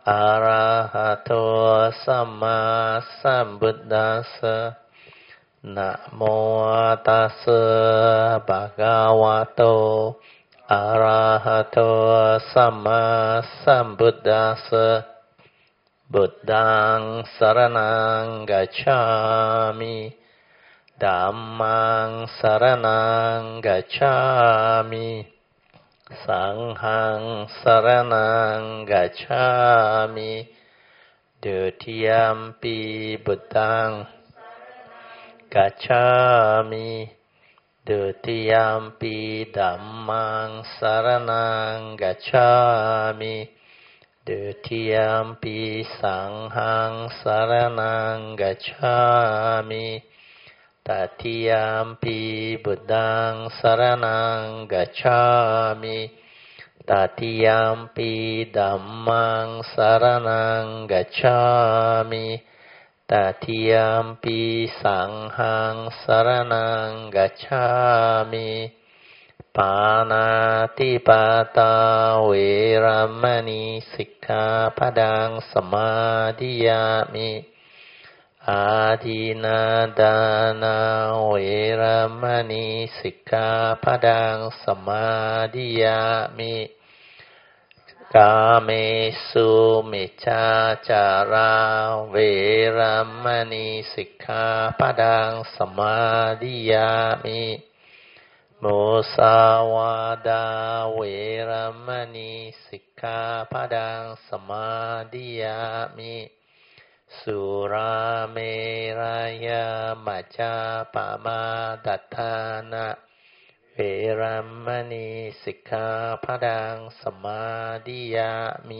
อะระหะโตสัมมาสัมพุทธัสสะนะโมตัสสะภะคะวะโตอะระหะโตสัมมาสัมพุทธัสสะบุตตังสรณังกัจฉามิธัมมังสรณังกัจฉามิสังฆังสรณังกัจฉามิดุติยัมปิบุตตังกัจฉามิดุติยัมปิธัมมังสรณังกัจฉามิดุติยัมปิสังฆังสรณังกัจฉามิตติยัมปิบุตตังสรณังกัจฉามิตติยัมปิธัมมังสรณังกัจฉามิตติยัมปิสังฆังสรณังกัจฉามิปานาติปาตาเวรมณีสิกขาปดังสมาธิยามิอาทินาดานาเวรมณีสิกขาปดังสมาธิยามิกาเมสุมิจฉาจาราเวรมณีสิกขาปดังสมาธิยามิมุสาวาดาเวรมณีสิกขาปดังสมาธิยามิสุราเมรยมัจจาปมาดัฏฐานะเวรมณีสิกขาปดังสมาธิยามิ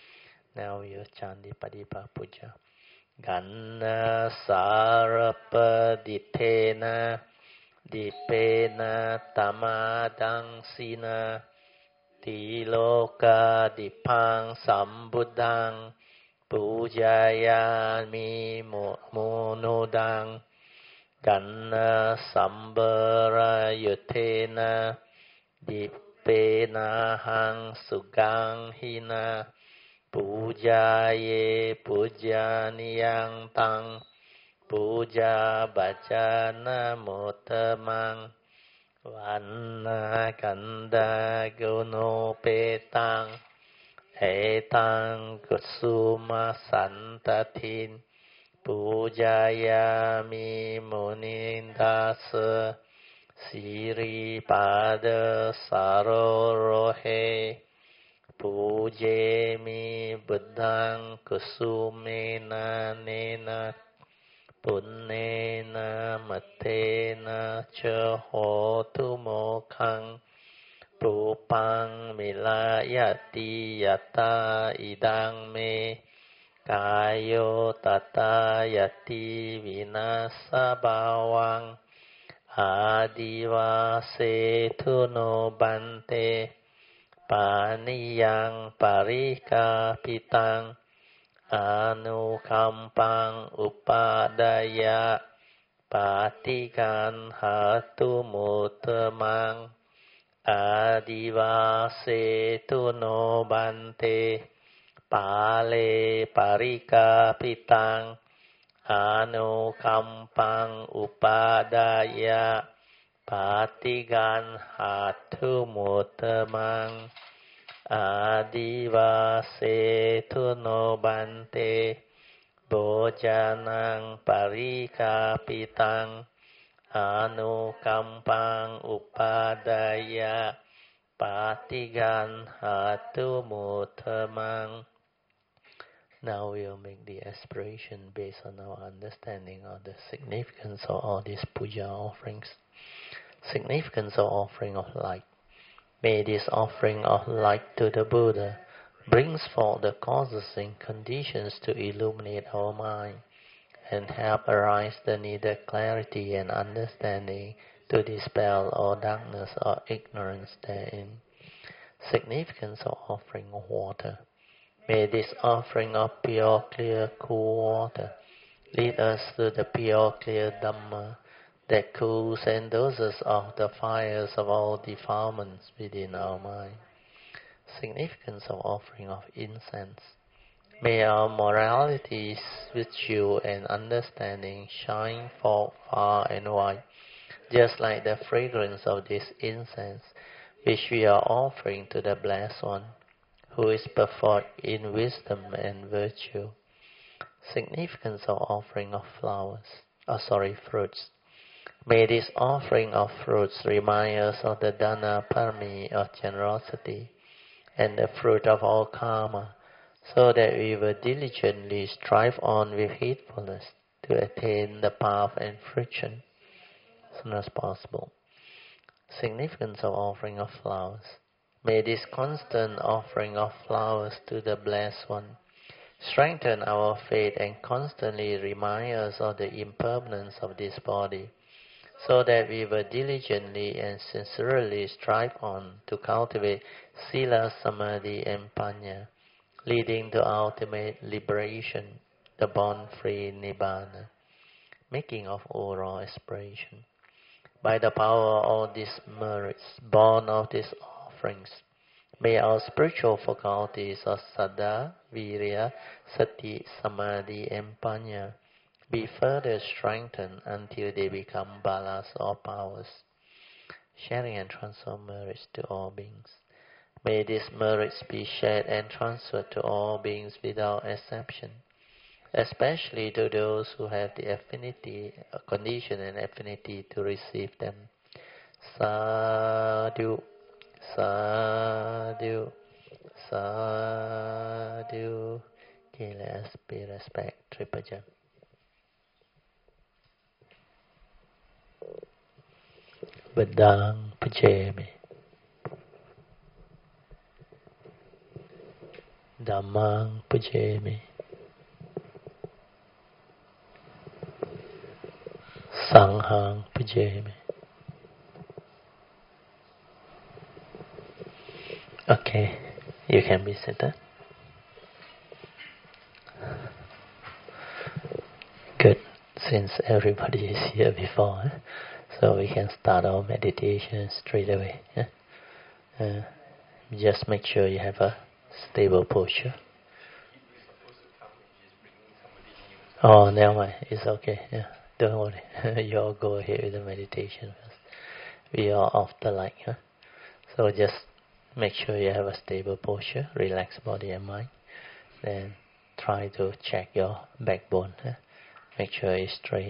Now you chant the Padipa Puja. Ganna sarapadittena dipena tamadang sina tiloka dipang sambuddhang pujayami munudang Ganna sambara yuttena dipena hang sugang hina Pujaye pujaniyang tang puja bacana muttamang vanna kanda guno petang etang kusuma santatin pujayami munindasa siri pada sarorohe Pujemi buddhang kusumena nena punnena matena cha hotu mokhang pupang milayati yata idang me kayo tata yati vinasa bawang adivase tuno banteปานิยังปาริกาปิตังอนุคัมปังอุปาดายะปาติกันหาตุมุตมังอาดิวาเสตุโนบันเตปาเลปาริกาปิตังอนุคัมปังอุปาดายะปาติกันหาตุมุตมังอาดิวาเสตุโนบันเตโบจานังปาริกาปิตังอนุคัมปังอุปาดายะปาติกันหาตุมุตมัง Now we'll make the aspiration based on our understanding of the significance of all these puja offerings. Significance of offering of light. May this offering of light to the Buddha brings forth the causes and conditions to illuminate our mind and help arise the needed clarity and understanding to dispel all darkness or ignorance therein. Significance of offering of water. May this offering of pure, clear, cool water lead us to the pure, clear Dhamma that cools and doses off the fires of all defilements within our mind. Significance of offering of incense. May our moralities, virtue, and understanding shine forth far and wide, just like the fragrance of this incense, which we are offering to the Blessed One, who is perfect in wisdom and virtue. Significance of offering of fruits. May this offering of fruits remind us of the dana parami of generosity and the fruit of all karma, so that we will diligently strive on with heedfulness to attain the path and fruition as soon as possible. Significance of offering of flowers. May this constant offering of flowers to the Blessed One strengthen our faith and constantly remind us of the impermanence of this body, so that we will diligently and sincerely strive on to cultivate sila, samadhi, and panya, leading to ultimate liberation, the bond-free nibbana, making of oral aspiration. By the power of all these merits, born of these offerings, may our spiritual faculties of saddha, virya, sati, samadhi, and panya be further strengthened until they become balas or powers, sharing and transfer merits to all beings. May these merits be shared and transferred to all beings without exception, especially to those who have the affinity, condition and affinity to receive them. Sadhu, sadhu, sadhu. Okay, let's pay respect, Tripaja. Badang Pajami Dhammang Pajami Sanghang Pajami. Okay, you can be seated. Good, since everybody is here before, so we can start our meditation straight away. Just make sure you have a stable posture. Oh, never mind. It's okay. Yeah, don't worry. You all go ahead with the meditation first. We are off the light. So just make sure you have a stable posture, relax body and mind. Then try to check your backbone. Make sure it's straight.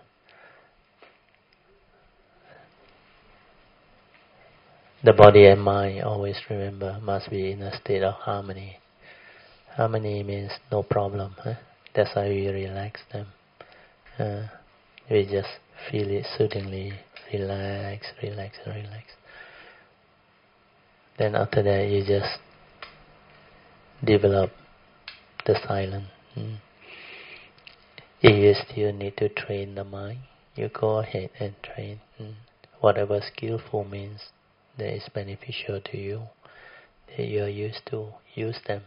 The body and mind, always remember, must be in a state of harmony. Harmony means no problem. That's why we relax them. We just feel it soothingly. Relax, relax, relax. Then after that, you just develop the silence. If you still need to train the mind, you go ahead and train. Whatever skillful means that is beneficial to you, that you are used to, use them.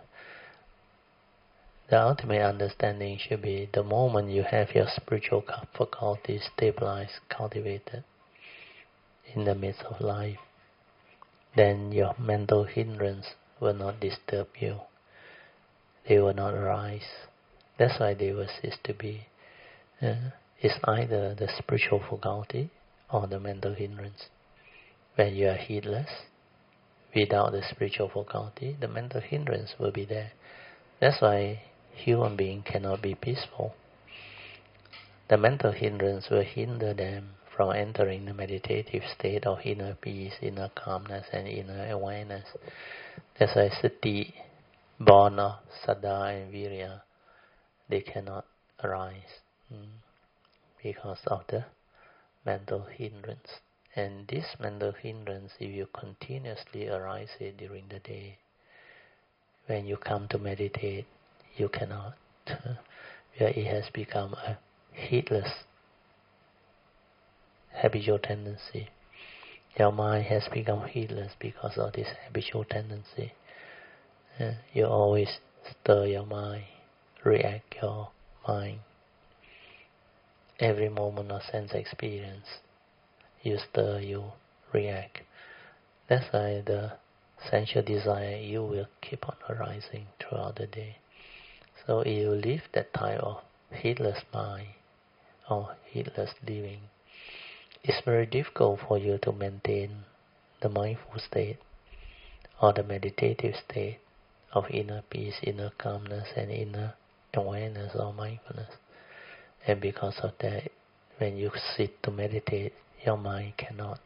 The ultimate understanding should be the moment you have your spiritual faculties stabilized, cultivated in the midst of life, then your mental hindrance will not disturb you. They will not arise. That's why they will cease to be. It's either the spiritual faculty or the mental hindrance. When you are heedless, without the spiritual faculty, the mental hindrance will be there. That's why human being cannot be peaceful. The mental hindrance will hinder them from entering the meditative state of inner peace, inner calmness, and inner awareness. That's why sati, born of saddha and virya, they cannot arise because of the mental hindrance. And this mental hindrance, if you continuously arise it during the day, when you come to meditate, you cannot. Where it has become a heedless habitual tendency. Your mind has become heedless because of this habitual tendency. You always stir your mind, react your mind. Every moment of sense experience, you stir, you react. That's why the sensual desire, you will keep on arising throughout the day. So if you live that type of heedless mind or heedless living, it's very difficult for you to maintain the mindful state or the meditative state of inner peace, inner calmness, and inner awareness or mindfulness. And because of that, when you sit to meditate, your mind cannot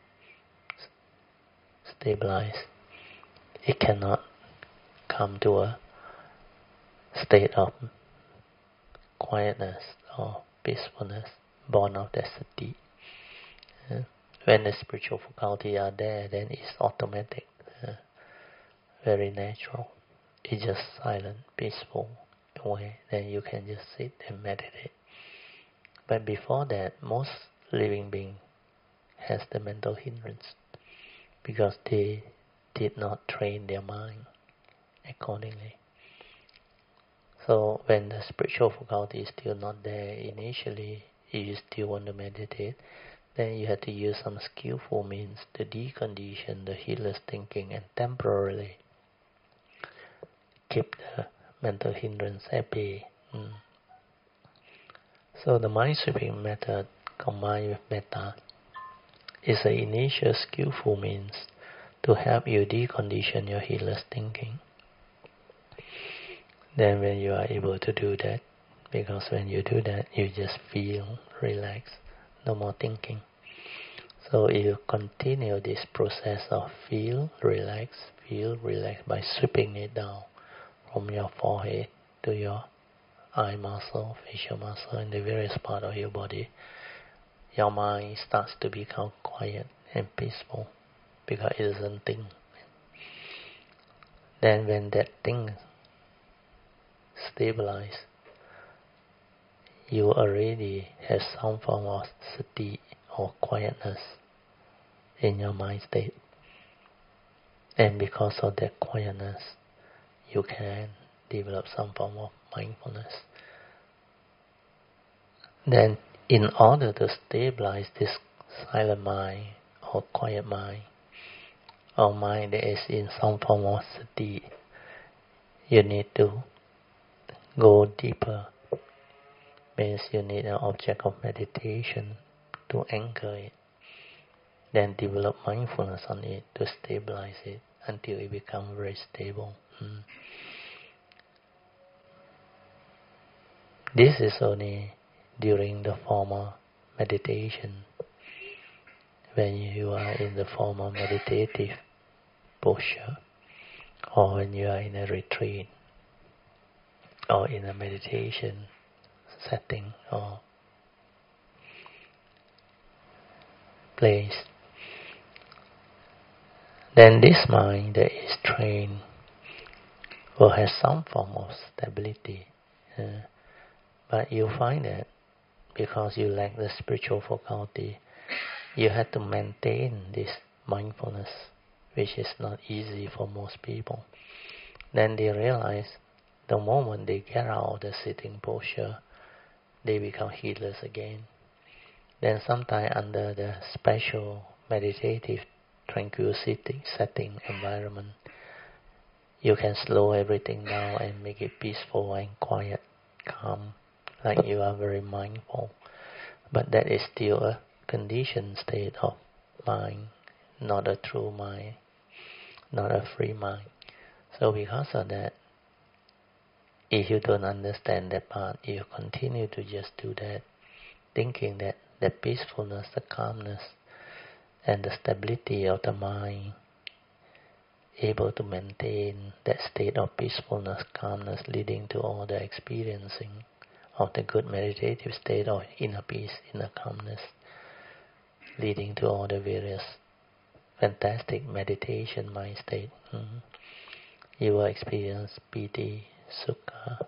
stabilize. It cannot come to a state of quietness or peacefulness born of that sati. When the spiritual faculty are there, then it's automatic, very natural. It's just silent, peaceful way. Then you can just sit and meditate. But before that, most living being has the mental hindrance because they did not train their mind accordingly. So when the spiritual faculty is still not there initially, you still want to meditate, then you have to use some skillful means to decondition the heedless thinking and temporarily keep the mental hindrance at bay. So the mind sweeping method combined with metta is an initial skillful means to help you decondition your heedless thinking. Then when you are able to do that, because when you do that, you just feel relaxed, no more thinking. So you continue this process of feel relaxed by sweeping it down from your forehead to your eye muscle, facial muscle, and the various parts of your body. Your mind starts to become quiet and peaceful because it doesn't think. Then when that thing stabilizes, you already have some form of sati or quietness in your mind state. And because of that quietness, you can develop some form of mindfulness. Then in order to stabilize this silent mind or quiet mind, or mind that is in some form of sati, you need to go deeper. Means you need an object of meditation to anchor it. Then develop mindfulness on it to stabilize it until it becomes very stable. This is only during the formal meditation, when you are in the formal meditative posture, or when you are in a retreat, or in a meditation setting or place. Then this mind that is trained will have some form of stability. But you find that because you lack the spiritual faculty, you have to maintain this mindfulness, which is not easy for most people. Then they realize the moment they get out of the sitting posture, they become heedless again. Then sometimes under the special meditative tranquil setting environment, you can slow everything down and make it peaceful and quiet, calm, like you are very mindful. But that is still a conditioned state of mind, not a true mind, not a free mind. So because of that, if you don't understand that part, you continue to just do that, thinking that the peacefulness, the calmness, and the stability of the mind, able to maintain that state of peacefulness, calmness, leading to all the experiencing of the good meditative state of inner peace, inner calmness, leading to all the various fantastic meditation mind state. You will experience piti, sukha,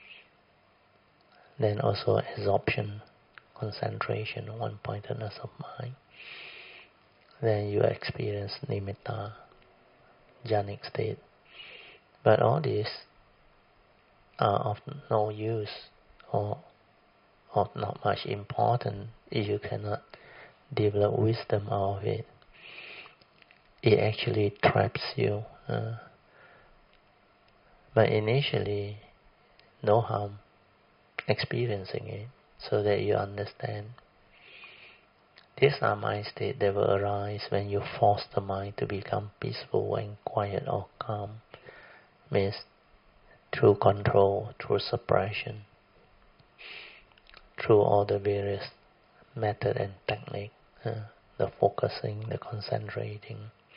then also absorption, concentration, one-pointedness of mind. Then you experience nimitta, jhanic state. But all these are of no use or of not much important if you cannot develop wisdom out of it. It actually traps you. But initially, no harm experiencing it, so that you understand. These are mind states that will arise when you force the mind to become peaceful and quiet or calm, means through control, through suppression, through all the various method and technique, the focusing, the concentrating.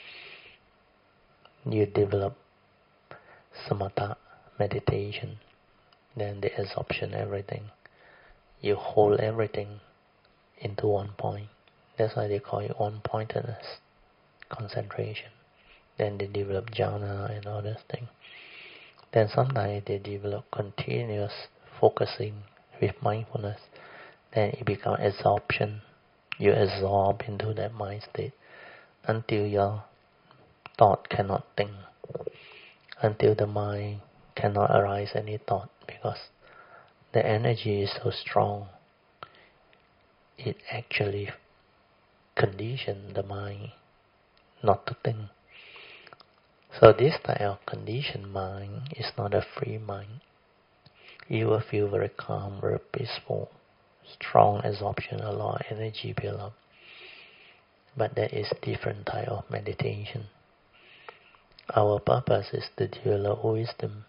You develop samatha meditation, then the absorption, everything. You hold everything into one point. That's why they call it one-pointedness, concentration. Then they develop jhana and all those things. Then sometimes they develop continuous focusing with mindfulness. Then it becomes absorption. You absorb into that mind state until your thought cannot think, until the mind cannot arise any thought, because the energy is so strong. It actually conditions the mind not to think. So this type of conditioned mind is not a free mind. You will feel very calm, very peaceful, strong absorption, a lot of energy build up. But that is different type of meditation. Our purpose is to develop wisdom,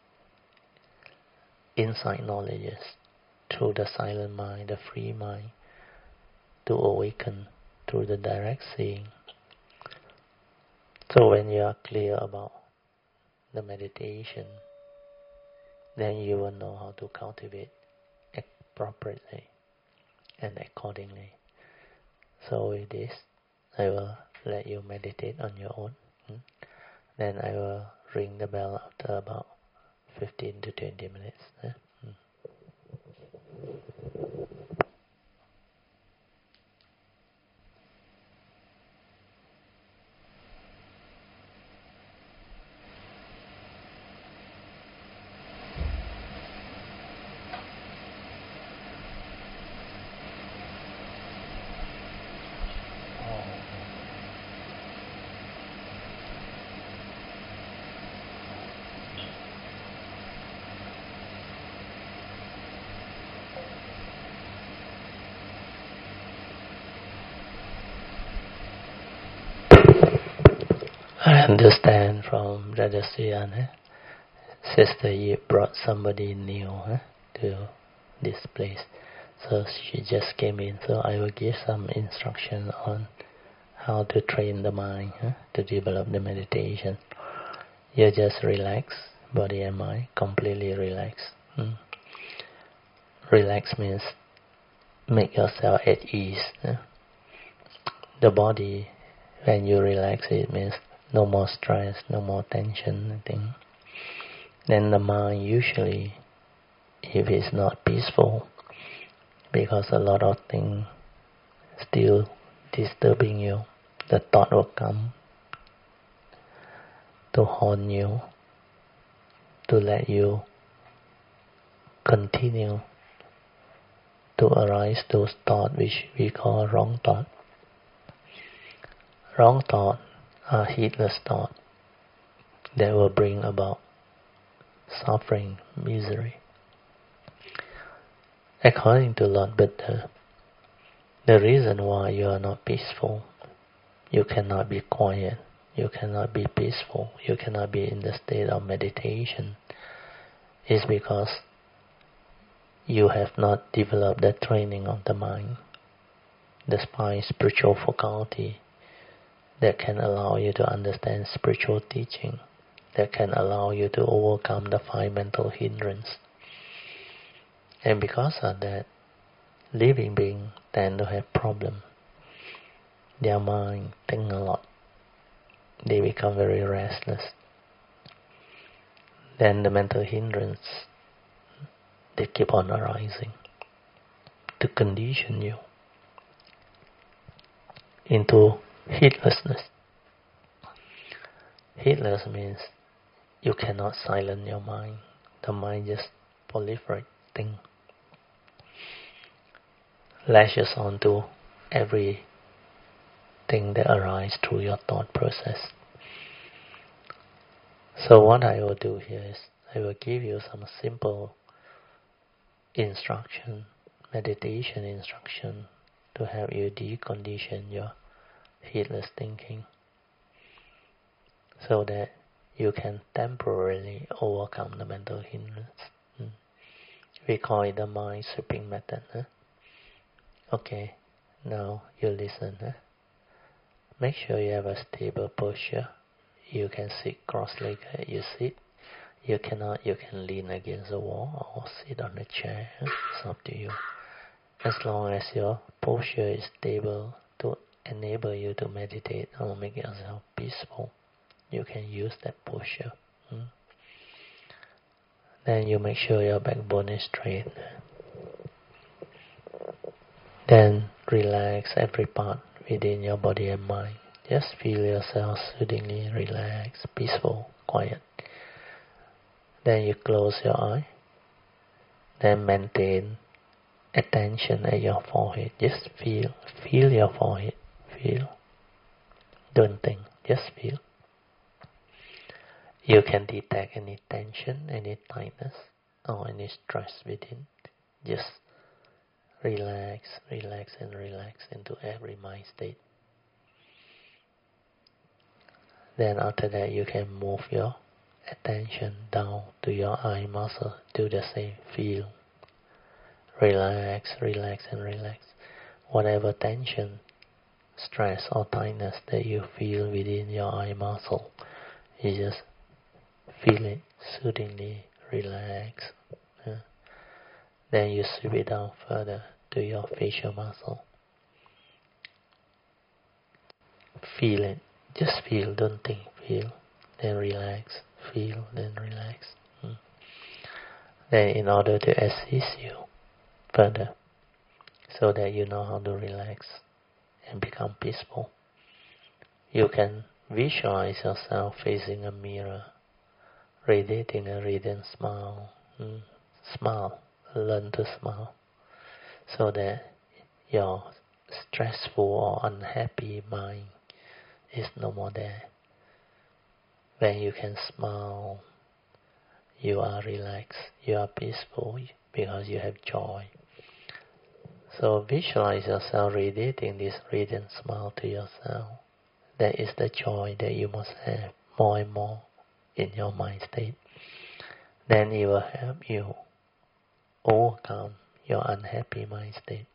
insight knowledges, through the silent mind, the free mind, to awaken through the direct seeing. So when you are clear about the meditation, then you will know how to cultivate appropriately and accordingly. So with this, I will let you meditate on your own. Then I will ring the bell after about 15 to 20 minutes. I understand from Brother Sian, Sister Yi brought somebody new to this place. So she just came in, so I will give some instruction on how to train the mind to develop the meditation. You just relax, body and mind, completely relax. Relax means make yourself at ease. The body, when you relax, it means no more stress, no more tension, nothing. Then the mind usually, if it's not peaceful, because a lot of things still disturbing you, the thought will come to haunt you, to let you continue to arise those thoughts which we call wrong thought. Wrong thought are heedless thought that will bring about suffering, misery. According to Lord Buddha, the reason why you are not peaceful, you cannot be quiet, you cannot be peaceful, you cannot be in the state of meditation, is because you have not developed the training of the mind, despite spiritual faculty that can allow you to understand spiritual teaching, that can allow you to overcome the 5 mental hindrances. And because of that, living beings tend to have problems. Their mind think a lot. They become very restless. Then the mental hindrances, they keep on arising to condition you into heedlessness. Heedless means you cannot silence your mind. The mind just proliferates things, lashes onto everything that arises through your thought process. So what I will do here is I will give you some simple instruction, meditation instruction, to help you decondition your heedless thinking, so that you can temporarily overcome the mental hindrance. We call it the mind sweeping method. Okay, now you listen. Make sure you have a stable posture. You can sit cross-legged, you sit. You cannot, you can lean against the wall or sit on a chair. It's up to you. As long as your posture is stable to enable you to meditate or make yourself peaceful, you can use that posture. Then you make sure your backbone is straight. Then relax every part within your body and mind. Just feel yourself soothingly relaxed, peaceful, quiet. Then you close your eye. Then maintain attention at your forehead. Just feel your forehead. Feel. Don't think, just feel. You can detect any tension, any tightness, or any stress within. Just relax, relax, and relax into every mind state. Then after that, you can move your attention down to your eye muscle. Do the same. Feel. Relax, relax, and relax. Whatever tension, stress, or tightness that you feel within your eye muscle, you just feel it soothingly, relax. Then you sweep it down further to your facial muscle. Feel it. Just feel, don't think, feel. Then relax, feel, then relax. Then in order to assist you further, so that you know how to relax and become peaceful, you can visualize yourself facing a mirror, radiating a radiant smile. Smile. Learn to smile, so that your stressful or unhappy mind is no more there. When you can smile, you are relaxed, you are peaceful, because you have joy. So visualize yourself radiating this radiant smile to yourself. That is the joy that you must have more and more in your mind state. Then it will help you overcome your unhappy mind state.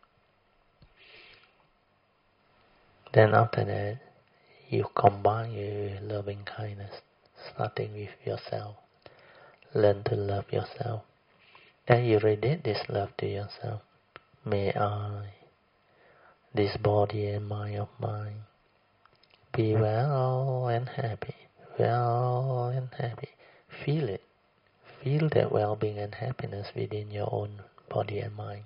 Then after that, you combine your loving kindness, starting with yourself. Learn to love yourself. Then you radiate this love to yourself. May I, this body and mind of mine, be well and happy. Well and happy. Feel it. Feel that well-being and happiness within your own body and mind.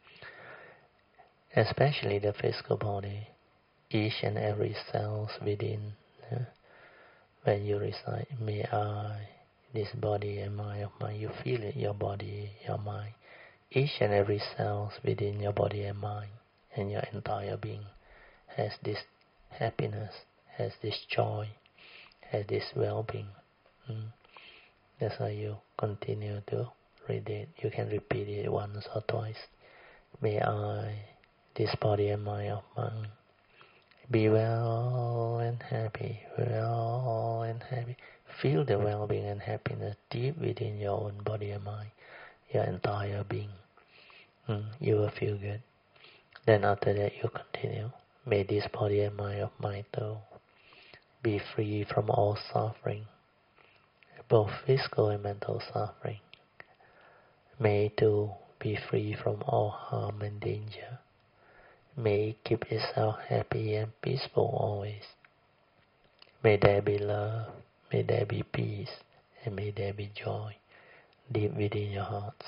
Especially the physical body. Each and every cells within. When you recite, may I, this body and mind of mine, you feel it, your body, your mind. Each and every cells within your body and mind, and your entire being has this happiness, has this joy, has this well-being. That's why you continue to read it. You can repeat it once or twice. May I, this body and mind of mine, be well and happy, well and happy. Feel the well-being and happiness deep within your own body and mind, your entire being. You will feel good. Then after that, you continue. May this body and mind of mine too be free from all suffering, both physical and mental suffering. May it too be free from all harm and danger. May it keep itself happy and peaceful always. May there be love, may there be peace, and may there be joy deep within your hearts.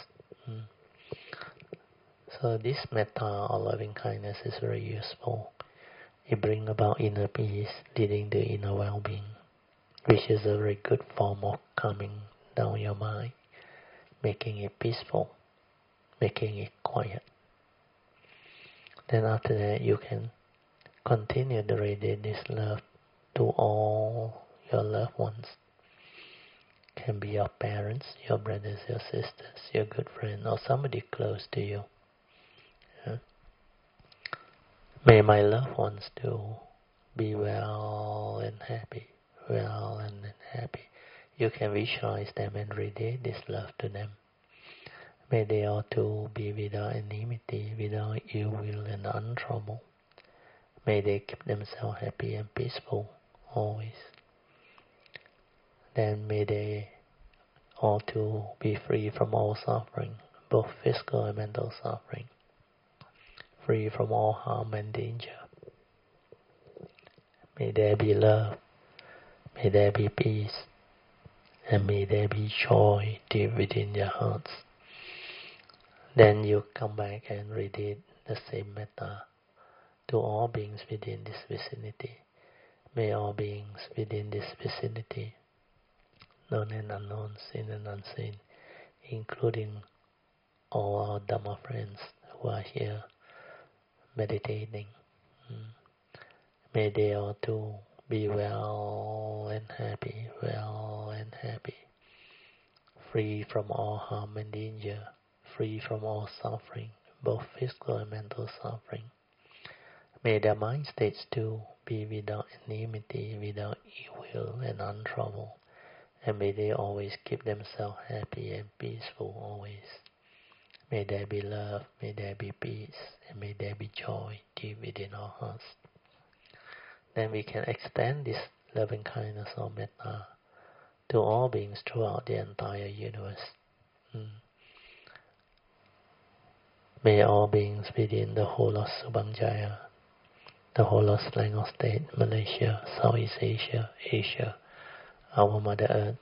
So this metta or loving kindness is very useful. It brings about inner peace, leading to inner well-being, which is a very good form of calming down your mind, making it peaceful, making it quiet. Then after that, you can continue to radiate this love to all your loved ones. Can be your parents, your brothers, your sisters, your good friend, or somebody close to you. Yeah? May my loved ones too be well and happy, well and happy. You can visualize them and radiate this love to them. May they all too be without enmity, without ill will and untroubled. May they keep themselves happy and peaceful always. Then may they all too be free from all suffering, both physical and mental suffering, free from all harm and danger. May there be love, may there be peace, and may there be joy deep within their hearts. Then you come back and radiate the same metta to all beings within this vicinity. May all beings within this vicinity, known and unknown, seen and unseen, including all our Dhamma friends who are here meditating, may they all too be well and happy, free from all harm and danger, free from all suffering, both physical and mental suffering. May their mind states too be without enmity, without ill will and untroubled, and may they always keep themselves happy and peaceful always. May there be love, may there be peace, and may there be joy deep within our hearts. Then we can extend this loving kindness or metta to all beings throughout the entire universe. May all beings within the whole of Subang Jaya, the whole of Selangor State, Malaysia, Southeast Asia, Asia, our Mother Earth,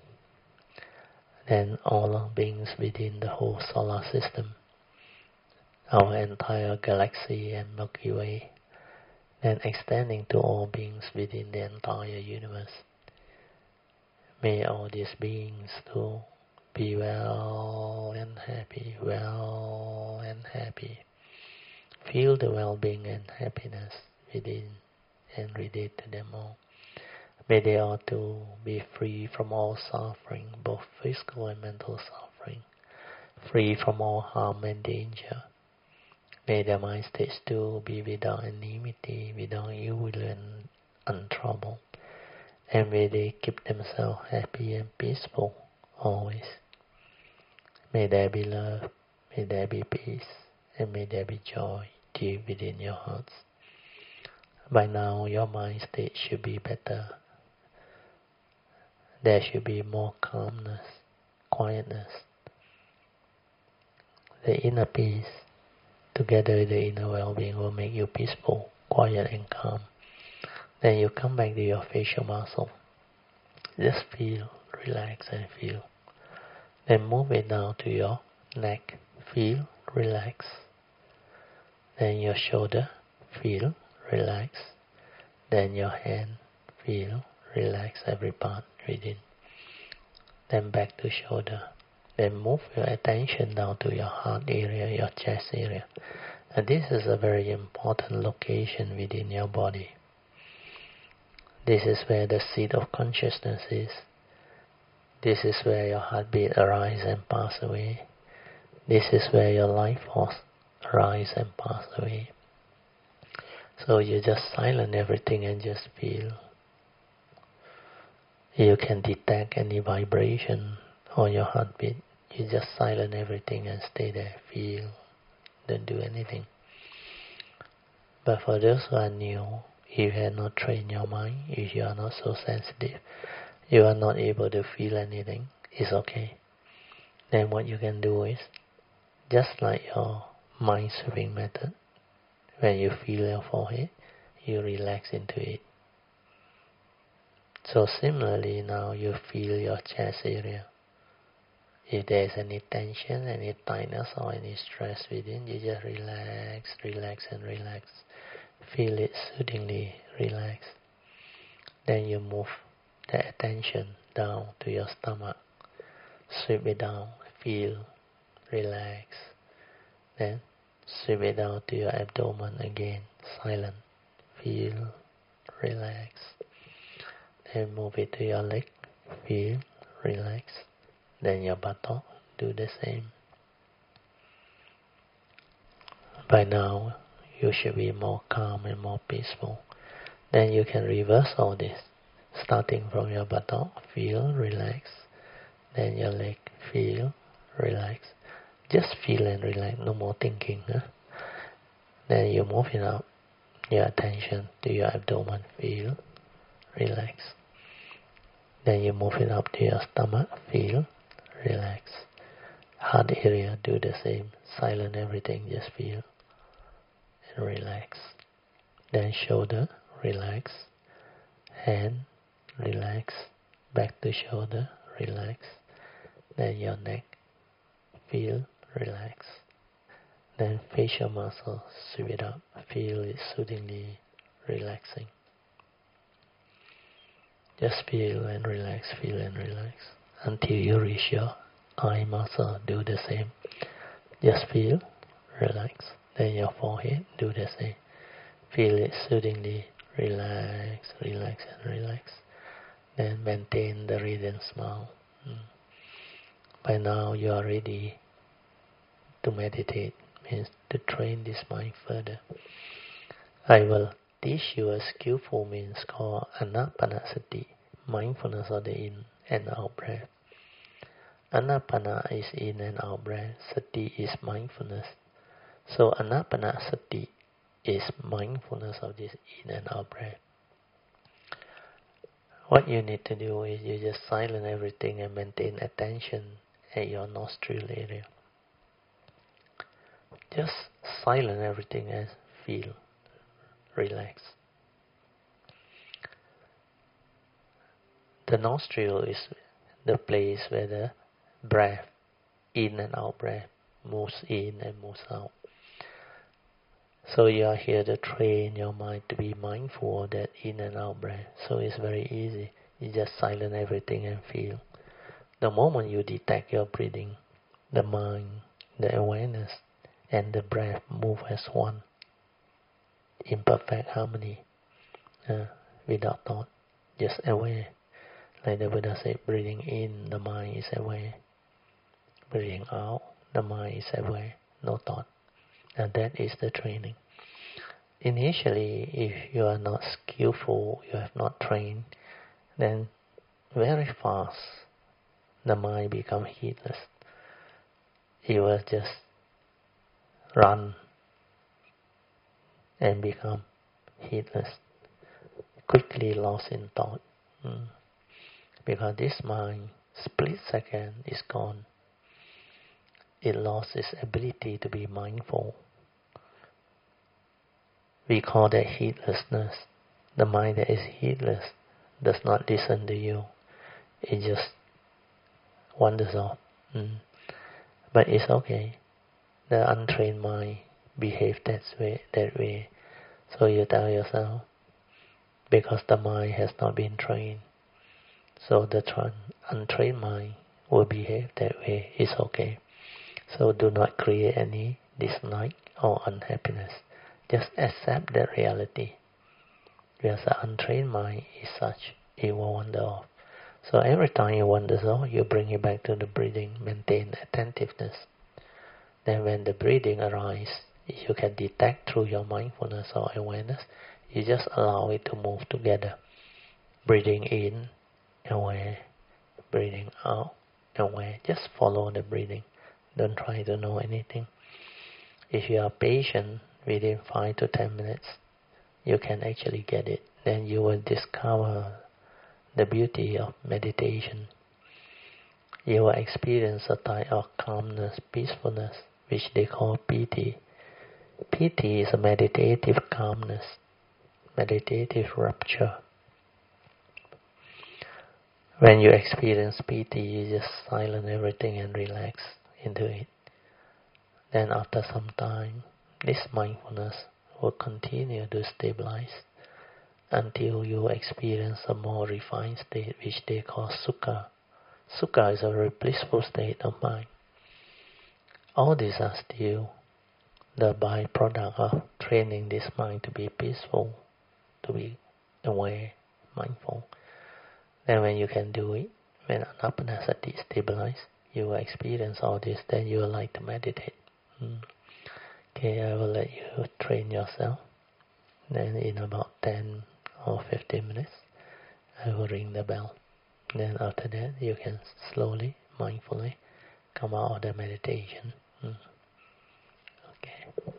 then all beings within the whole solar system, our entire galaxy and Milky Way, then extending to all beings within the entire universe. May all these beings too be well and happy, Feel the well-being and happiness within and radiate to them all. May they all too be free from all suffering, both physical and mental suffering, free from all harm and danger. May their mind states too be without enmity, without ill will and untroubled, and may they keep themselves happy and peaceful always. May there be love, may there be peace, and may there be joy deep within your hearts. By now your mind state should be better. There should be more calmness, quietness. The inner peace, together with the inner well-being, will make you peaceful, quiet and calm. Then you come back to your facial muscle. Just feel, relax and feel. Then move it down to your neck. Feel, relax. Then your shoulder. Feel, relax. Then your hand. Feel, relax every part within. Then back to shoulder. Then move your attention down to your heart area, your chest area. And this is a very important location within your body. This is where the seat of consciousness is. This is where your heartbeat arises and pass away. This is where your life force arises and pass away. So you just silence everything and just feel. You can detect any vibration on your heartbeat. You just silence everything and stay there. Feel. Don't do anything. But for those who are new, if you have not trained your mind, if you are not so sensitive, you are not able to feel anything, it's okay. Then what you can do is, just like your mind sweeping method, when you feel your forehead, you relax into it. So similarly, now you feel your chest area. If there is any tension, any tightness or any stress within, you just relax. Feel it soothingly relax. Then you move the attention down to your stomach. Sweep it down, feel, relax. Then sweep it down to your abdomen again, silent, feel, relax. Then move it to your leg, feel, relax. Then your buttock, do the same. By now, you should be more calm and more peaceful. Then you can reverse all this. Starting from your buttock, feel, relax. Then your leg, feel, relax. Just feel and relax, no more thinking. Then you move it up, your attention to your abdomen, feel, relax. Then you move it up to your stomach, feel, relax. Heart area, do the same. Silent everything, just feel and relax. Then shoulder, relax. Hand, relax. Back to shoulder, relax. Then your neck, feel, relax. Then facial muscles, sweep it up, feel it soothingly relaxing. Just feel and relax until you reach your eye muscle, do the same. Just feel, relax. Then your forehead, do the same. Feel it soothingly, relax. Then maintain the radiant smile. By now you are ready to meditate, means to train this mind further. I will teach you a skillful means called Anapanasati, mindfulness of the in and out breath. Anapana is in and out breath, sati is mindfulness. So Anapanasati is mindfulness of this in and out breath. What you need to do is you just silence everything and maintain attention at your nostril area. Just silence everything and feel, relax. The nostril is the place where the breath, in and out breath, moves in and moves out. So you are here to train your mind to be mindful of that in and out breath. So it's very easy. You just silence everything and feel. The moment you detect your breathing, the mind, the awareness, and the breath move as one, in perfect harmony, without thought, just aware. Like the Buddha said, breathing in, the mind is aware. Breathing out, the mind is aware, no thought. And that is the training. Initially, if you are not skillful, you have not trained, then very fast the mind becomes heedless. It will just run and become heedless, quickly lost in thought. Because this mind, split second, is gone. It lost its ability to be mindful. We call that heedlessness. The mind that is heedless does not listen to you. It just wanders off. But it's okay. The untrained mind behaves that way. So you tell yourself, because the mind has not been trained, so the untrained mind will behave that way. It's okay. So do not create any dislike or unhappiness. Just accept that reality. Because the untrained mind is such, it will wander off. So every time it wanders off, you bring it back to the breathing, maintain attentiveness. Then when the breathing arises, you can detect through your mindfulness or awareness, you just allow it to move together. Breathing in, aware. Breathing out, aware. Just follow the breathing. Don't try to know anything. If you are patient, within 5 to 10 minutes, you can actually get it. Then you will discover the beauty of meditation. You will experience a type of calmness, peacefulness, which they call piti. Piti is a meditative calmness, meditative rapture. When you experience piti, you just silence everything and relax into it. Then after some time, this mindfulness will continue to stabilize until you experience a more refined state, which they call sukha. Sukha is a very blissful state of mind. All these are still the byproduct of training this mind to be peaceful, to be aware, mindful. Then when you can do it, When anapanasati stabilize, you will experience all this, then you will like to meditate. Okay, I will let you train yourself. Then in about 10 or 15 minutes, I will ring the bell. Then after that, you can slowly, mindfully come out of the meditation. Okay.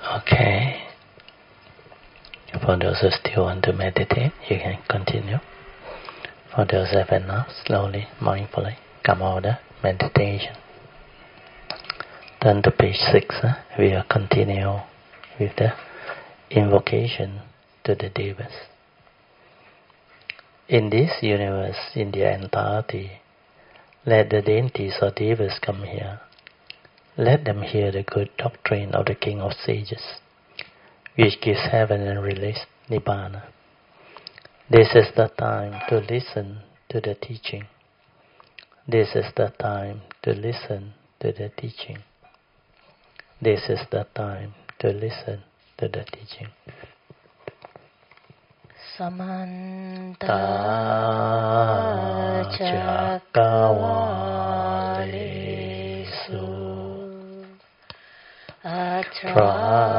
Okay. For those who still want to meditate, you can continue. For those who have enough, slowly, mindfully, come out of meditation. Turn to page 6. We will continue with the invocation to the Devas. In this universe, in the entirety, let the deities or Devas come here. Let them hear the good doctrine of the King of Sages, which gives heaven and release Nibbana. This is the time to listen to the teaching. This is the time to listen to the teaching. This is the time to listen to the teaching. Samanta Cakkavalesu Atra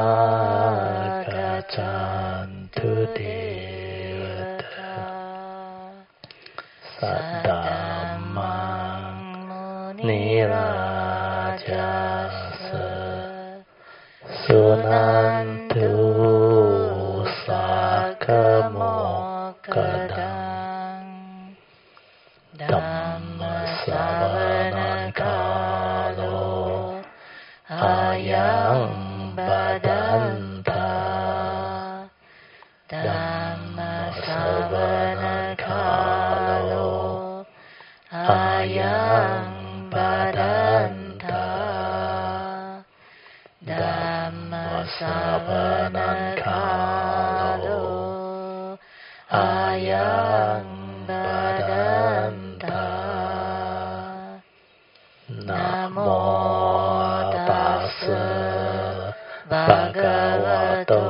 Gaccantu Devata Saddhammang Munirajasa Sunantu Sakkamokadang Dhammasavanakalo Ayang Badanta Dhammasavanakalo Ayang Badanta Dhammasavanakalo Ayang Badanta. Namo tassa bhagavato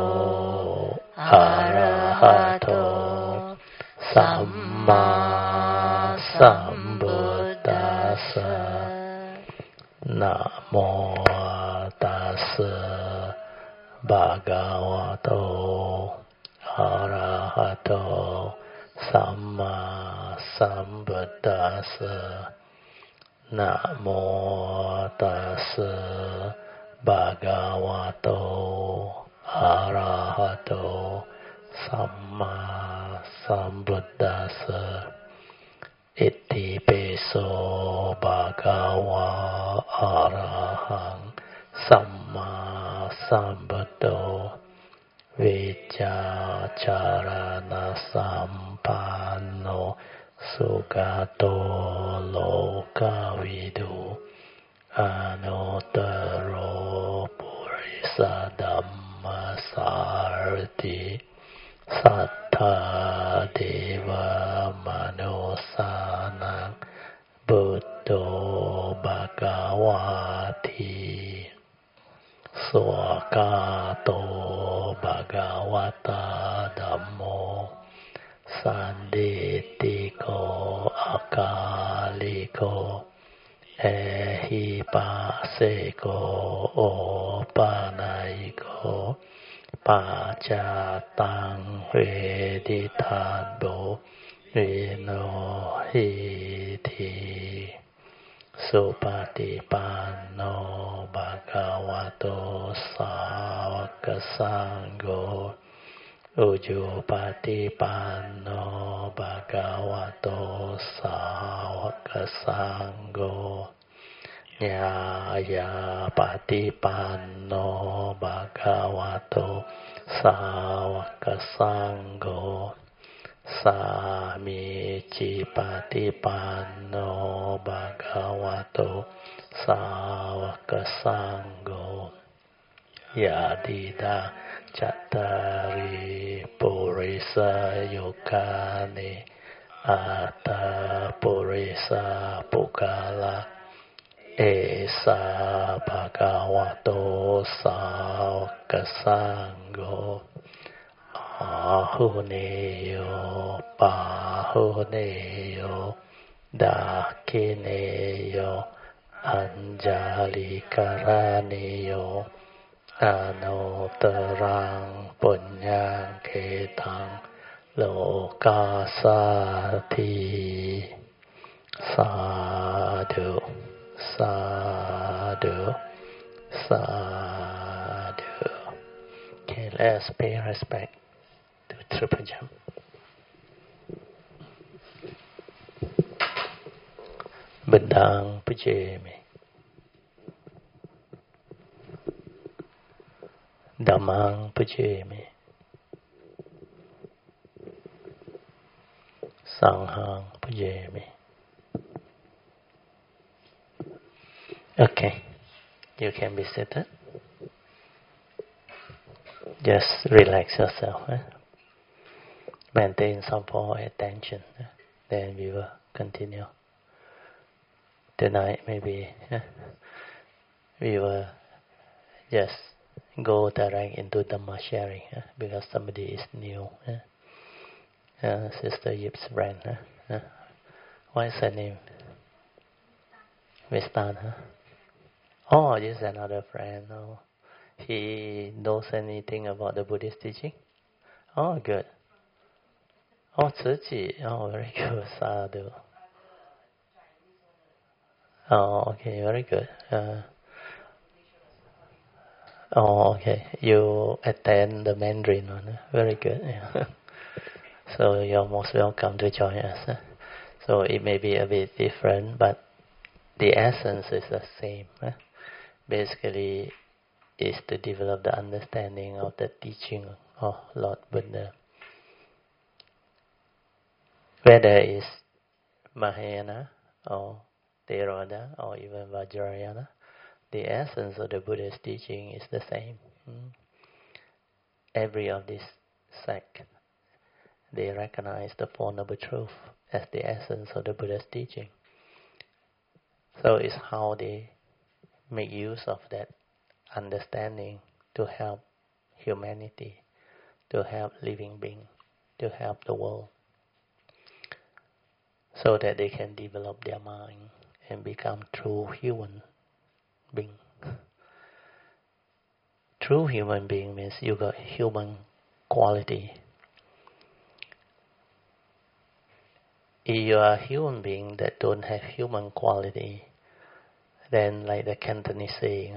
arahato samma sambuddhassa. Namo tassa bhagavato arahato samma sambuddhassa. Namo tassa bhagavato arahato samma sambuddhassa. Iti peso bhagava arahang samma sambuddho Vijjacharana sampanno sugato lokavidu anuttaro purisa dhammasarti sattha deva manusanang buddho bhagavati Swakato bhagavata dhammo sanditiko akaliko ehipaseko opanaiko pacatang veditadbo vinohiti Supatipanno bhagavato sāvaka sangho Ujjupatipanno bhagavato sāvaka sangho Nyāyapatipanno bhagavato sāvaka sangho Samicipatipanno bhagavato sāvaka sangho Yadida cattari purisa yukani Atta purisa pukala Esa bhagavato sāvaka sangho Ahuneyo pahuneyo dakineyo anjali karaneyo anuttarang punyang ketang lokasati sadhu sadhu sadhu as pay respect to Tripajam. Buddhang Pujemi. Dhammang Pujemi. Sanghang Pujemi. Okay, you can be seated. Just relax yourself. Maintain some form of attention. Then we will continue. Tonight maybe we will just go direct into Dhamma sharing because somebody is new. Sister Yip's friend. What is her name? Vistan. Oh, this is another friend. Oh, he knows anything about the Buddhist teaching? Oh, good. Oh, Tzu Chi. Oh, very good. Sadhu. Oh, okay, very good. Oh, okay. You attend the Mandarin one. Very good. Yeah. So you're most welcome to join us. So it may be a bit different, but the essence is the same. Basically, is to develop the understanding of the teaching of Lord Buddha. Whether it's Mahayana or Theravada or even Vajrayana, the essence of the Buddha's teaching is the same. Every of these sects, they recognize the Four Noble Truths as the essence of the Buddha's teaching. So it's how they make use of that understanding to help humanity, to help living beings, to help the world, so that they can develop their mind and become true human being. True human being means you got human quality. If you are a human being that don't have human quality, then like the Cantonese saying,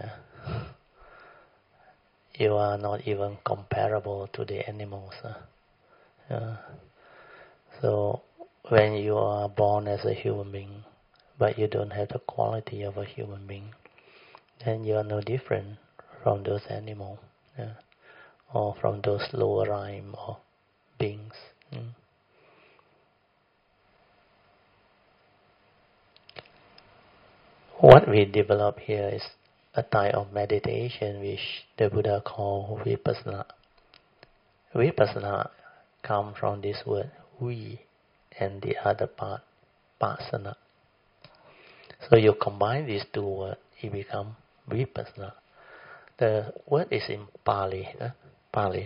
you are not even comparable to the animals. So when you are born as a human being, but you don't have the quality of a human being, then you are no different from those animals, or from those lower rhyme or beings. What we develop here is a type of meditation which the Buddha called vipassana. Vipassana comes from this word vi and the other part pasana. So you combine these two words, it becomes vipassana. The word is in Pali. Pali.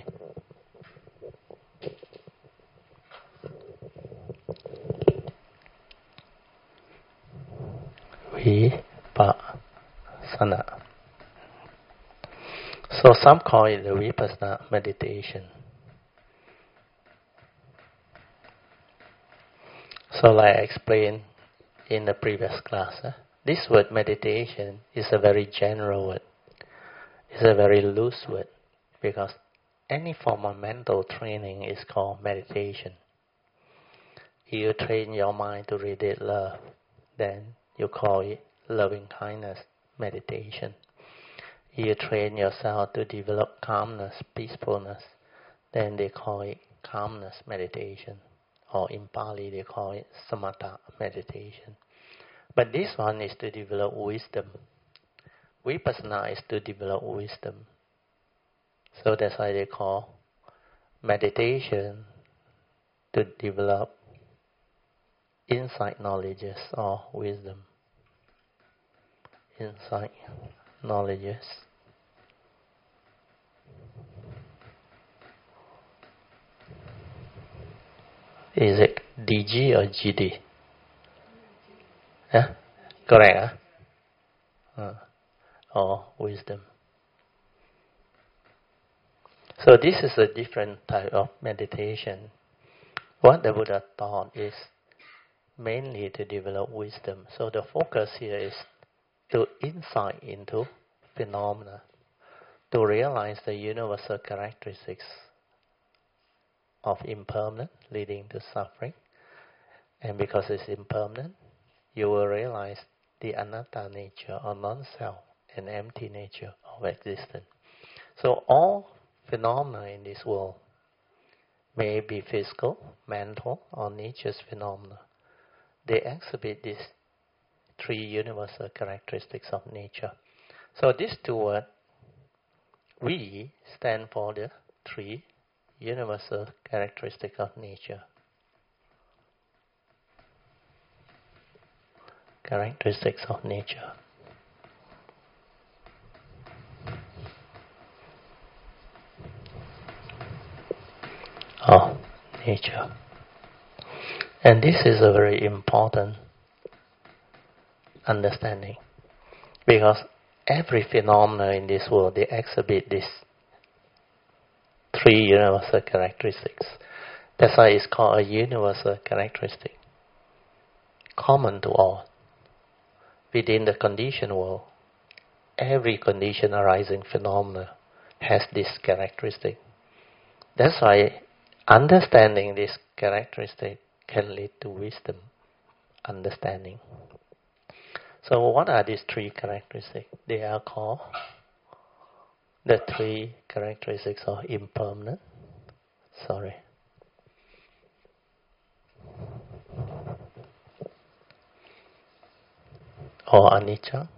Vipassana. So some call it the vipassana meditation. So like I explained in the previous class, this word meditation is a very general word. It's a very loose word because any form of mental training is called meditation. You train your mind to radiate love, then you call it loving kindness meditation. You train yourself to develop calmness, peacefulness, then they call it calmness meditation. Or in Pali they call it samatha meditation. But this one is to develop wisdom. Vipassana is to develop wisdom. So that's why they call meditation to develop insight knowledges or wisdom. Insight knowledges. Is it DG or GD? Correct, or wisdom. So this is a different type of meditation. What the Buddha taught is mainly to develop wisdom. So the focus here is to insight into phenomena, to realize the universal characteristics of impermanent leading to suffering. And because it's impermanent, you will realize the anatta nature or non-self and empty nature of existence. So all phenomena in this world may be physical, mental, or nature's phenomena. They exhibit these three universal characteristics of nature. So these two words, we, stand for the three universal characteristics of nature. Characteristics of nature. Of nature. And this is a very important understanding, because every phenomena in this world, they exhibit these three universal characteristics. That's why it's called a universal characteristic, common to all. Within the conditioned world, every condition arising phenomena has this characteristic. That's why understanding this characteristic can lead to wisdom, understanding. So what are these three characteristics? They are called the three characteristics of impermanent. Or anicca,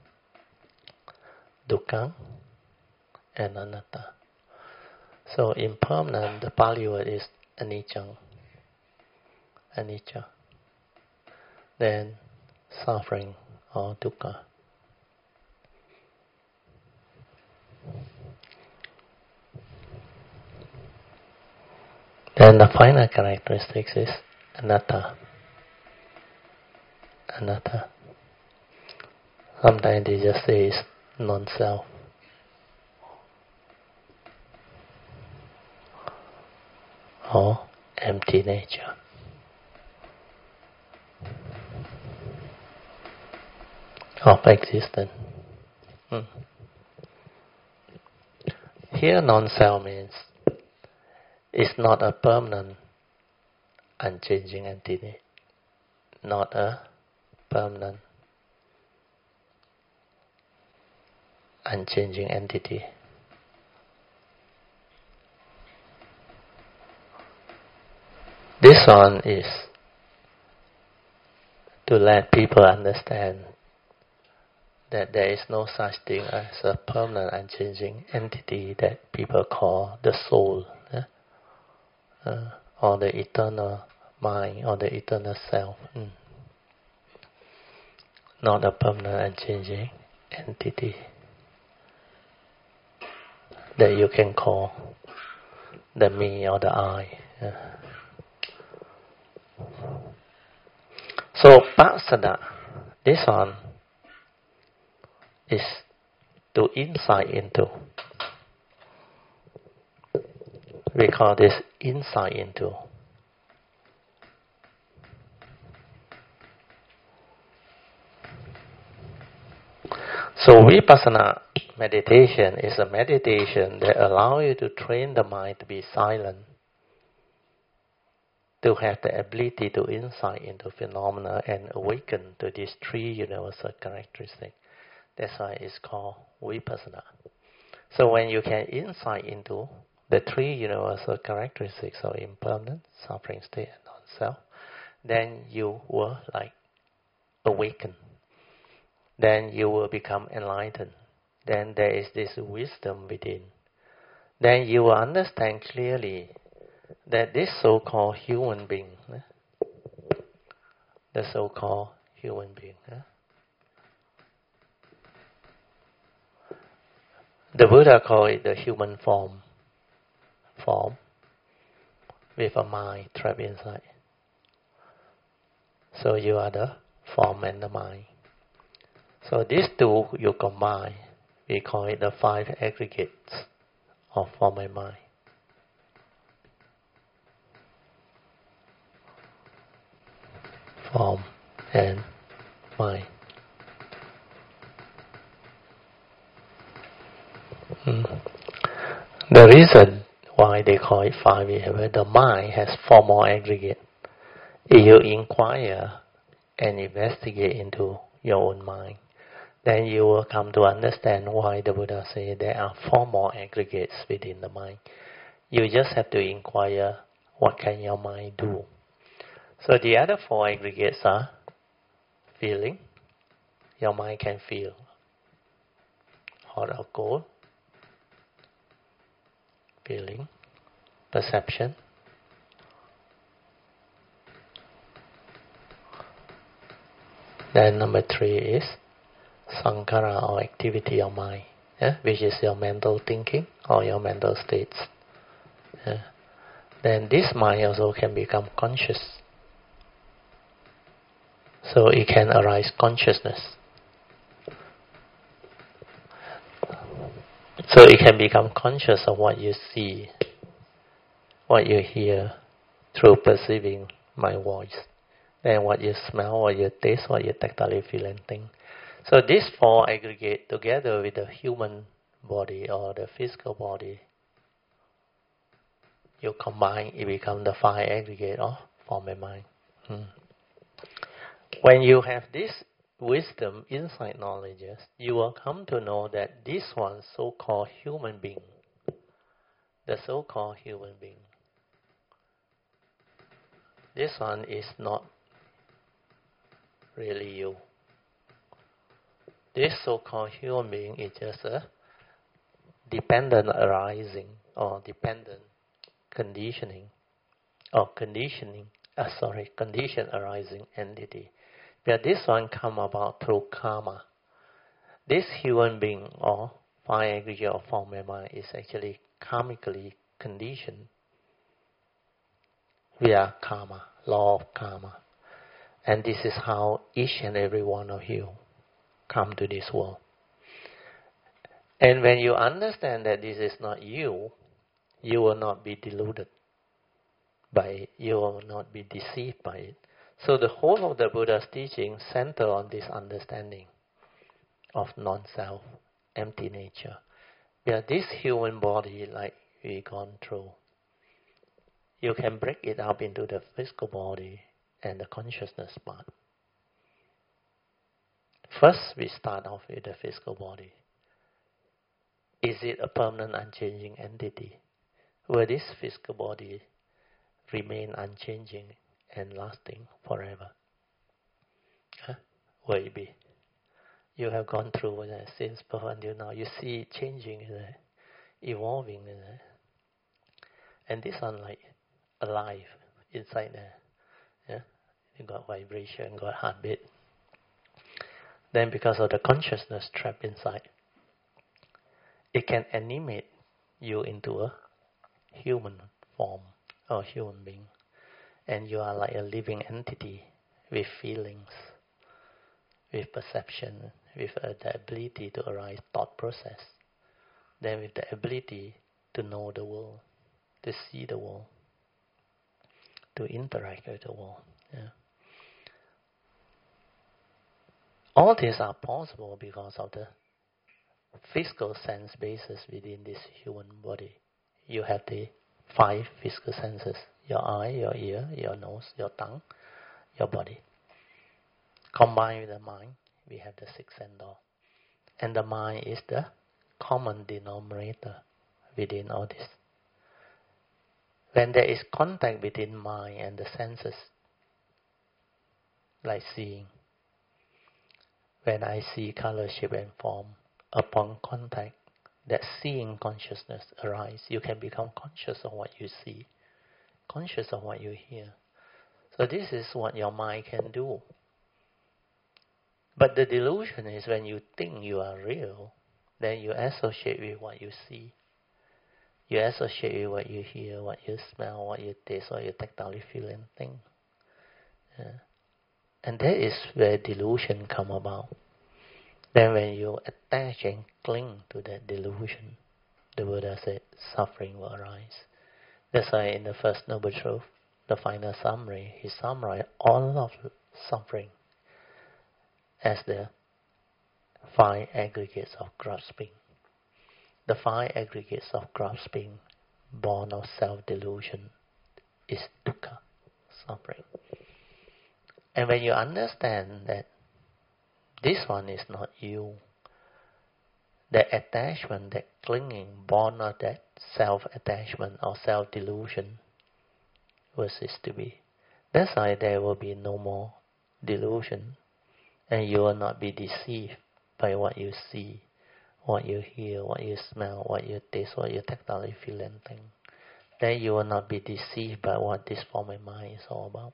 dukkha, and anatta. So impermanent, the Pali word is anicca. Then suffering or dukkha. Then the final characteristics is anatta. Sometimes they just say it's non-self. Or empty nature. Of existence. Here non-self means it's not a permanent, unchanging entity. Not a permanent, unchanging entity. This one is to let people understand that there is no such thing as a permanent, unchanging entity that people call the soul, or the eternal mind, or the eternal self. Not a permanent, unchanging entity that you can call the me or the I. So Pasada, this one is to insight into. We call this insight into. So Vipassana meditation is a meditation that allows you to train the mind to be silent, to have the ability to insight into phenomena and awaken to these three universal characteristics. That's why it's called Vipassana. So when you can insight into the three universal characteristics of impermanent, suffering state, and non-self, then you will awaken. Then you will become enlightened. Then there is this wisdom within. Then you will understand clearly that this so-called human being, the Buddha called it the human form with a mind trapped inside. So you are the form and the mind. So these two you combine, we call it the five aggregates of form and mind. Form and mind. The reason why they call it five behavior, the mind has four more aggregate. If you inquire and investigate into your own mind, then you will come to understand why the Buddha said there are four more aggregates within the mind. You just have to inquire what can your mind do. So the other four aggregates are feeling. Your mind can feel hot or cold. Feeling. Perception. Then number three is sankhara or activity of mind, which is your mental thinking or your mental states. Then this mind also can become conscious. So it can arise consciousness. So it can become conscious of what you see, what you hear through perceiving my voice. Then what you smell, what you taste, what you tactile feel and think. So these four aggregate together with the human body or the physical body. You combine, it becomes the five aggregate of form and mind. When you have this wisdom, insight, knowledge, you will come to know that this one, so-called human being, the so-called human being, this one is not really you. This so-called human being is just a dependent arising or dependent condition arising entity. But this one come about through karma. This human being or five aggregate of form and mind is actually karmically conditioned via karma, law of karma. And this is how each and every one of you come to this world. And when you understand that this is not you, you will not be deluded by it. You will not be deceived by it. So the whole of the Buddha's teaching center on this understanding of non-self, empty nature. This human body, like we've gone through, you can break it up into the physical body and the consciousness part. First, we start off with the physical body. Is it a permanent, unchanging entity? Will this physical body remain unchanging and lasting forever? Will it be? You have gone through since birth until now. You see it changing, evolving, and this one like alive inside there. You got vibration, got heartbeat. Then because of the consciousness trapped inside, it can animate you into a human form or human being. And you are like a living entity with feelings, with perception, with the ability to arise thought process. Then with the ability to know the world, to see the world, to interact with the world. All these are possible because of the physical sense basis within this human body. You have the five physical senses: your eye, your ear, your nose, your tongue, your body. Combined with the mind, we have the sixth sense door. And the mind is the common denominator within all this. When there is contact between mind and the senses, like seeing, when I see color, shape and form, upon contact, that seeing consciousness arises. You can become conscious of what you see, conscious of what you hear. So this is what your mind can do. But the delusion is when you think you are real, then you associate with what you see. You associate with what you hear, what you smell, what you taste, what you tactile feel and think. And that is where delusion come about. Then when you attach and cling to that delusion, the Buddha said suffering will arise. That's why in the First Noble Truth, the final summary, he summarized all of suffering as the five aggregates of grasping. the 5 aggregates of grasping, born of self-delusion, is dukkha, suffering. And when you understand that this one is not you, that attachment, that clinging, born of that self-attachment or self-delusion will cease to be. That's why there will be no more delusion, and you will not be deceived by what you see, what you hear, what you smell, what you taste, what you tactile feel and think. Then you will not be deceived by what this form of mind is all about.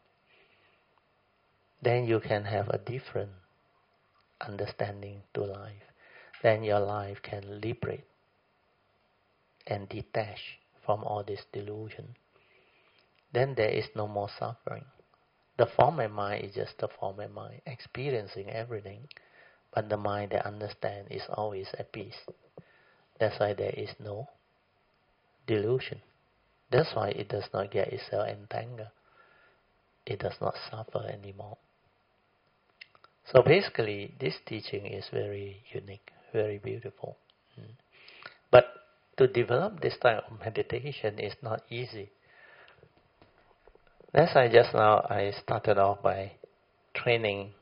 Then you can have a different understanding to life. Then your life can liberate and detach from all this delusion. Then there is no more suffering. The form of mind is just the form of mind, experiencing everything. But the mind that understands is always at peace. That's why there is no delusion. That's why it does not get itself entangled. It does not suffer anymore. So basically, this teaching is very unique, very beautiful. But to develop this type of meditation is not easy. That's why just now I started off by training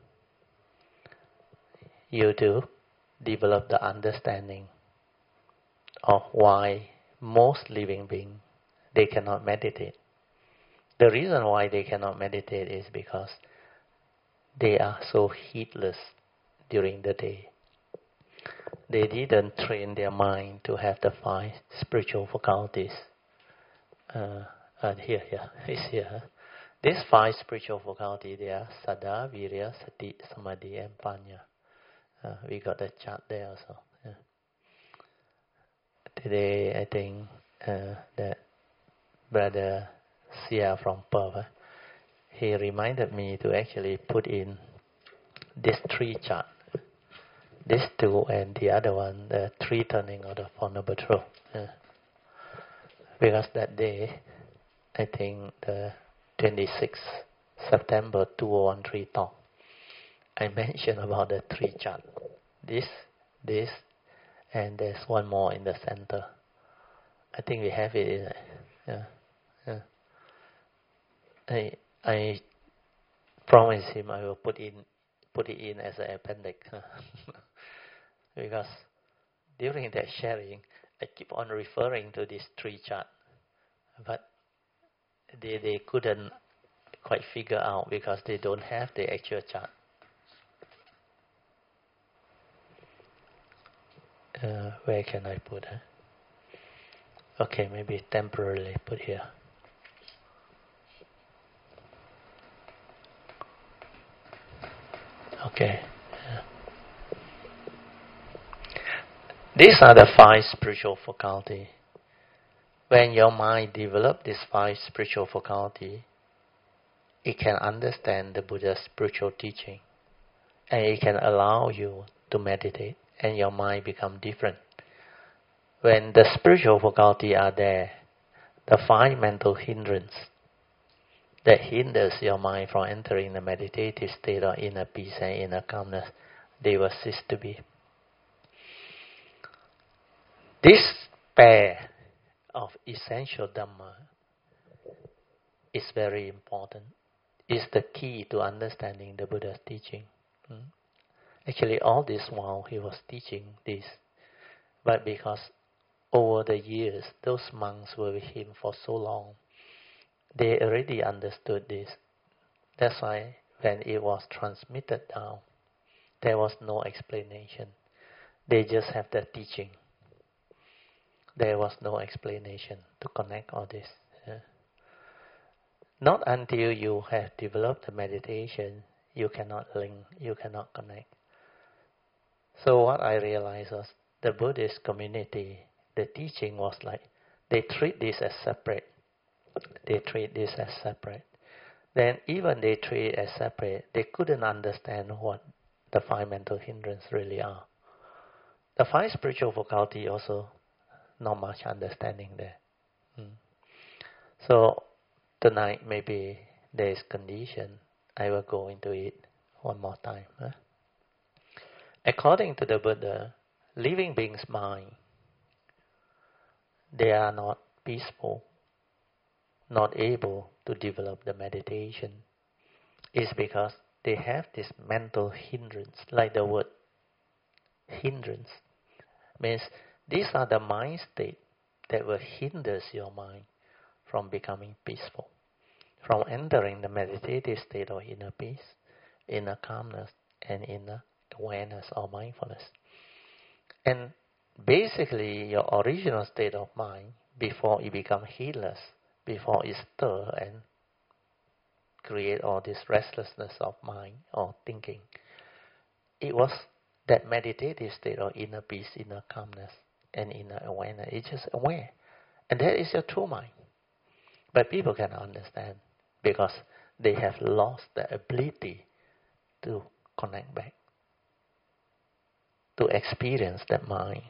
you to develop the understanding of why most living beings, they cannot meditate. The reason why they cannot meditate is because they are so heedless during the day. They didn't train their mind to have the 5 spiritual faculties. It's here. These 5 spiritual faculties, they are Saddha, Virya, Sati, Samadhi, and Panya. We got the chart there also. Yeah. Today, I think that Brother Sia from Perth, he reminded me to actually put in these 3 charts. These 2 and the other one, the 3 turning of the Four Noble Truths. Because that day, I think the 26th September 2013 talk, I mentioned about the 3 charts. This, and there's one more in the center. I think we have it. I promise him I will put it in as an appendix. Because during that sharing, I keep on referring to these 3 charts, but they couldn't quite figure out because they don't have the actual chart. Where can I put it? Okay, maybe temporarily put here. Okay. These are the 5 spiritual faculties. When your mind develops this 5 spiritual faculties, it can understand the Buddha's spiritual teaching, and it can allow you to meditate, and your mind become different. When the spiritual faculties are there, the 5 mental hindrance that hinders your mind from entering the meditative state or inner peace and inner calmness, they will cease to be. This pair of essential Dhamma is very important. It's the key to understanding the Buddha's teaching. Actually, all this while he was teaching this, but because over the years, those monks were with him for so long, they already understood this. That's why when it was transmitted down, there was no explanation. They just have the teaching. There was no explanation to connect all this. Not until you have developed the meditation, you cannot link, you cannot connect. So what I realized was the Buddhist community, the teaching was like, they treat this as separate. They treat this as separate. Then even they treat it as separate, they couldn't understand what the 5 mental hindrances really are. The 5 spiritual faculties also, not much understanding there. So tonight maybe there is condition, I will go into it one more time. According to the Buddha, living beings' mind they are not peaceful, not able to develop the meditation, is because they have this mental hindrance, like the word hindrance. Means these are the mind state that will hinder your mind from becoming peaceful, from entering the meditative state of inner peace, inner calmness, and inner awareness or mindfulness. And basically, your original state of mind, before it becomes heedless, before it stirs and create all this restlessness of mind or thinking, it was that meditative state of inner peace, inner calmness, and inner awareness. It's just aware. And that is your true mind. But people cannot understand because they have lost the ability to connect back, to experience that mind,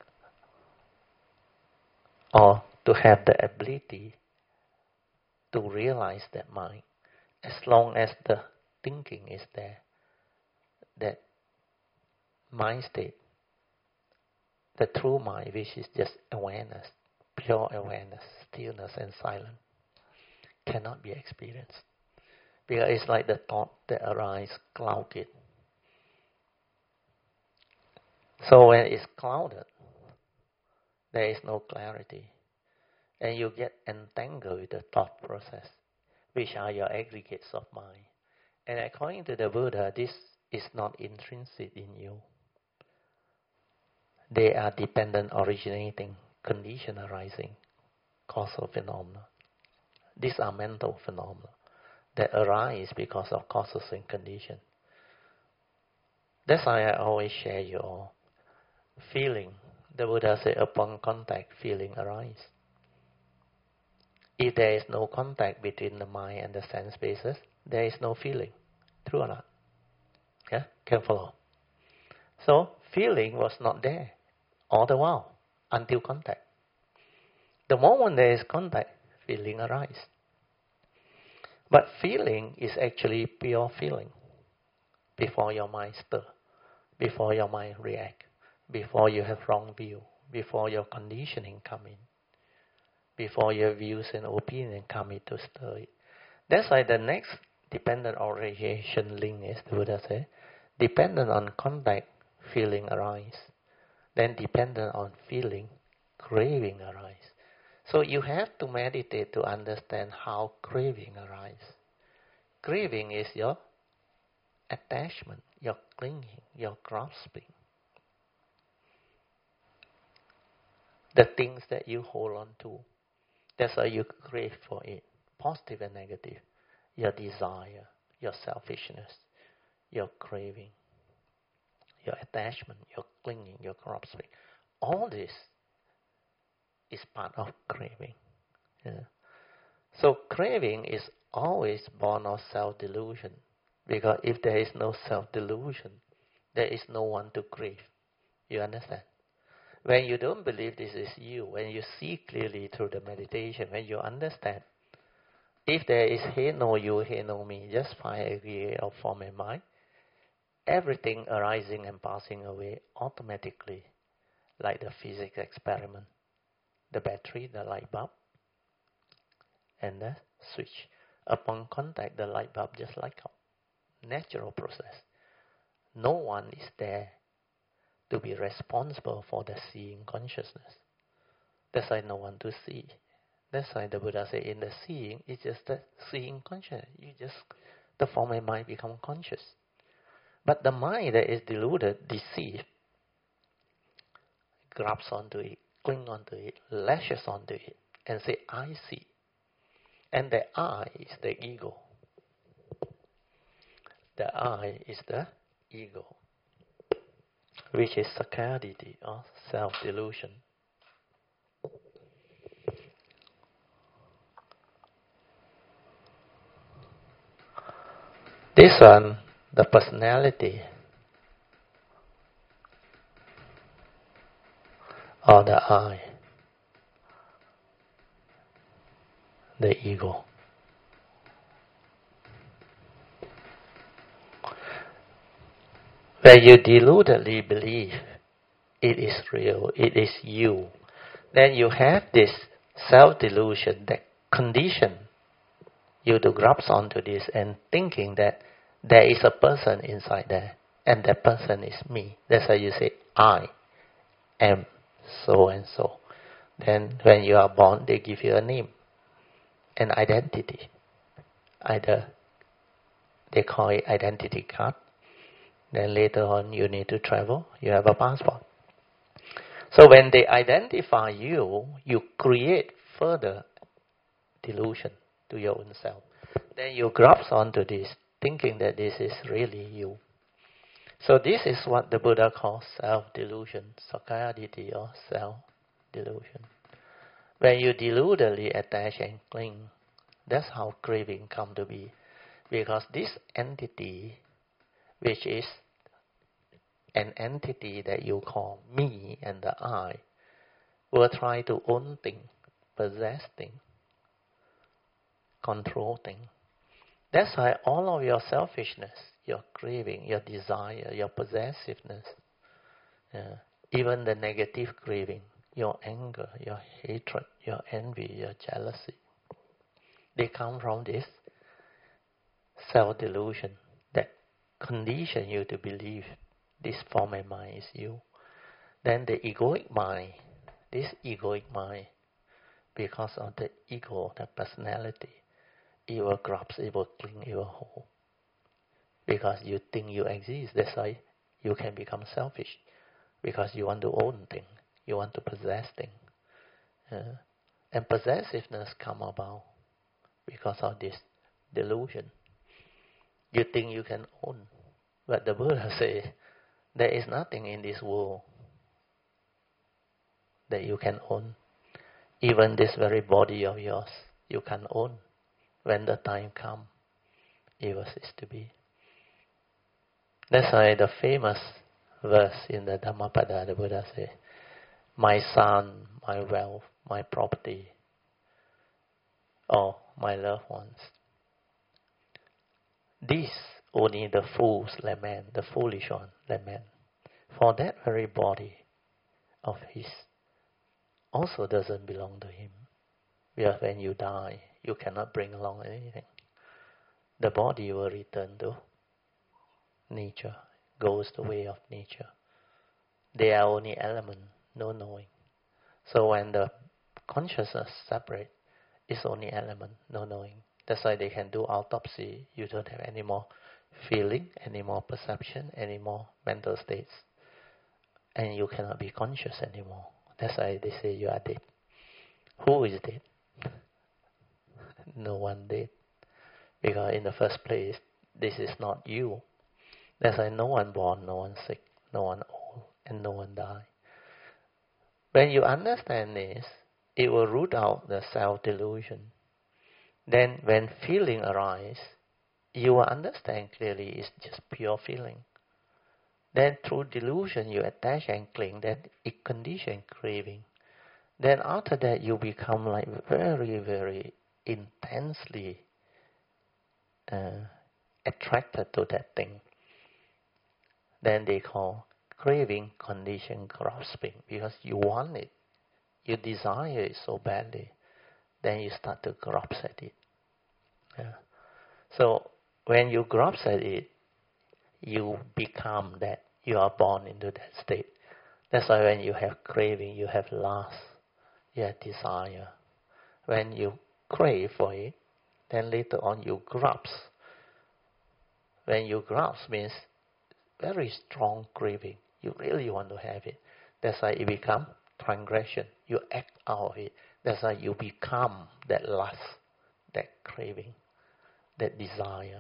or to have the ability to realize that mind. As long as the thinking is there, that mind state, the true mind, which is just awareness, pure awareness, stillness and silence, cannot be experienced. Because it's like the thought that arises clouded. So when it's clouded, there is no clarity. And you get entangled with the thought process, which are your aggregates of mind. And according to the Buddha, this is not intrinsic in you. They are dependent, originating, condition arising, causal phenomena. These are mental phenomena that arise because of causes and conditions. That's why I always share your feeling. The Buddha said, upon contact, feeling arise. If there is no contact between the mind and the sense basis, there is no feeling. True or not? Yeah, can follow. So feeling was not there all the while until contact. The moment there is contact, feeling arises. But feeling is actually pure feeling before your mind stirs, before your mind reacts, before you have wrong view, before your conditioning come in, before your views and opinion come in to stir it. That's why the next dependent origination link is, the Buddha said, dependent on contact, feeling arise. Then dependent on feeling, craving arise. So you have to meditate to understand how craving arises. Craving is your attachment, your clinging, your grasping. The things that you hold on to. That's why you crave for it. Positive and negative. Your desire, your selfishness, your craving, your attachment, your clinging, your grasping. All this is part of craving. Yeah. So craving is always born of self-delusion. Because if there is no self-delusion, there is no one to crave. You understand? When you don't believe this is you, when you see clearly through the meditation, when you understand, if there is hey no you, hey no me, just find aggregate of form and mind, everything arising and passing away automatically, like the physics experiment, the battery, the light bulb, and the switch. Upon contact, the light bulb just light up. Natural process. No one is there to be responsible for the seeing consciousness. That's why no one to see. That's why the Buddha said in the seeing, it's just the seeing consciousness. The form and mind become conscious. But the mind that is deluded, deceived, grabs onto it, clings onto it, lashes onto it, and say, I see. And the I is the ego. The I is the ego, which is sakkaditi or self-delusion. This one, the personality or the I, the ego. Where you deludedly believe it is real, it is you, then you have this self-delusion that condition you to grasp onto this and thinking that there is a person inside there and that person is me. That's why you say, I am so and so. Then when you are born, they give you a name, an identity. Either they call it identity card. Then later on you need to travel, you have a passport. So when they identify you, you create further delusion to your own self. Then you grasp onto this, thinking that this is really you. So this is what the Buddha calls self-delusion, Sakkayaditthi or self-delusion. When you deludedly attach and cling, that's how craving come to be. Because this entity, which is an entity that you call me and the I, will try to own things, possess things, control things. That's why all of your selfishness, your craving, your desire, your possessiveness, even the negative craving, your anger, your hatred, your envy, your jealousy, they come from this self-delusion that condition you to believe this form of mind is you. Then the egoic mind, this egoic mind, because of the ego, the personality, it will grasp, it will cling, it will hold. Because you think you exist, that's why you can become selfish. Because you want to own things, you want to possess things. And possessiveness come about because of this delusion. You think you can own. But the Buddha says, there is nothing in this world that you can own. Even this very body of yours, you can own. When the time comes, it will cease to be. That's why the famous verse in the Dhammapada, the Buddha says, my son, my wealth, my property, or my loved ones. This only the fools lament, the foolish one lament. For that very body of his also doesn't belong to him. Because when you die, you cannot bring along anything. The body will return to nature, goes the way of nature. They are only element, no knowing. So when the consciousness separate, it's only element, no knowing. That's why they can do autopsy. You don't have any more feeling, any more perception, any more mental states. And you cannot be conscious anymore. That's why they say you are dead. Who is dead? No one dead. Because in the first place, this is not you. That's why no one born, no one sick, no one old, and no one die. When you understand this, it will root out the self-delusion. Then when feeling arises, you will understand clearly it's just pure feeling. Then through delusion you attach and cling, then it condition craving. Then after that you become like very, very intensely attracted to that thing. Then they call craving condition grasping, because you want it. You desire it so badly. Then you start to grasp at it. So when you grasp at it, you become that. You are born into that state. That's why when you have craving, you have lust, you have desire. When you crave for it, then later on you grasp. When you grasp means very strong craving. You really want to have it. That's why it becomes transgression. You act out of it. That's why you become that lust, that craving, that desire.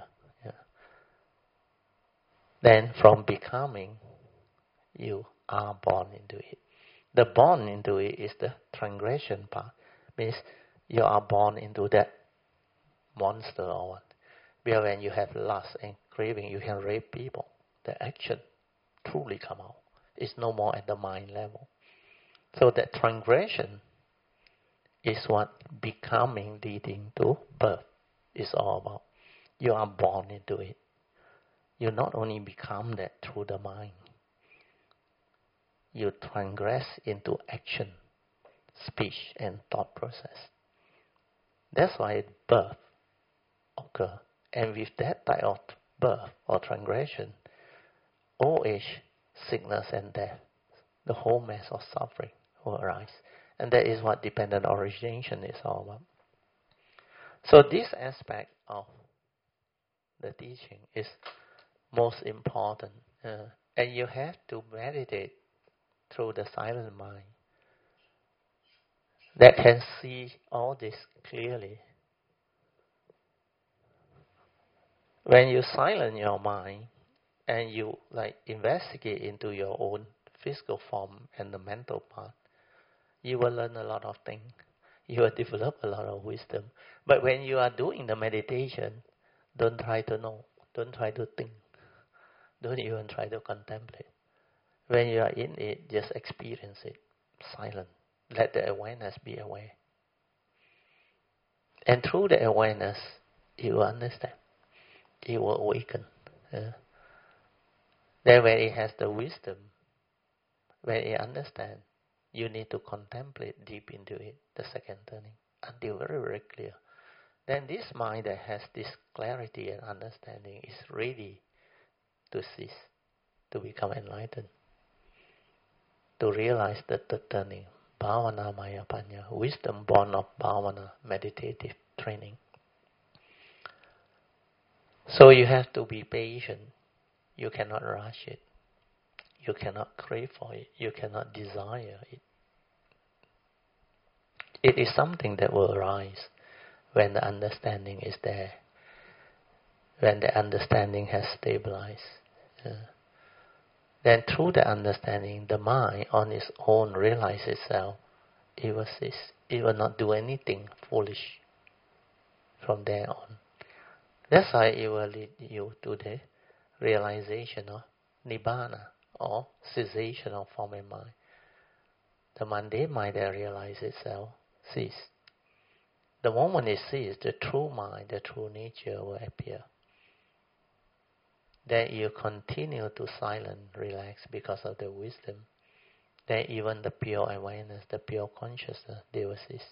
Then from becoming, you are born into it. The born into it is the transgression part. Means you are born into that monster or what. Because when you have lust and craving, you can rape people. The action truly come out. It's no more at the mind level. So that transgression is what becoming leading to birth is all about. You are born into it. You not only become that through the mind, you transgress into action. speech and thought process. That's why birth occurs. And with that type of birth or transgression, old age, sickness and death, the whole mass of suffering will arise. And that is what dependent origination is all about. So this aspect of the teaching is most important. And you have to meditate through the silent mind that can see all this clearly. When you silence your mind and you investigate into your own physical form and the mental part, you will learn a lot of things. You will develop a lot of wisdom. But when you are doing the meditation, don't try to know. Don't try to think. Don't even try to contemplate. When you are in it, just experience it. Silent. Let the awareness be aware. And through the awareness, you will understand. It will awaken. Then when it has the wisdom, when it understands, you need to contemplate deep into it, the second turning, until very, very clear. Then this mind that has this clarity and understanding is ready to cease, to become enlightened, to realize the third turning, bhavana maya panya, wisdom born of bhavana, meditative training. So you have to be patient. You cannot rush it. You cannot crave for it. You cannot desire it. It is something that will arise when the understanding is there, when the understanding has stabilized. Then through the understanding, the mind on its own realizes itself. It will cease. It will not do anything foolish from there on. That's why it will lead you to the realization of nibbana, or cessation of form and mind. The mundane mind that realizes itself cease. The moment it ceases, the true mind, the true nature will appear. Then you continue to silent, relax because of the wisdom. Then even the pure awareness, the pure consciousness, they will cease.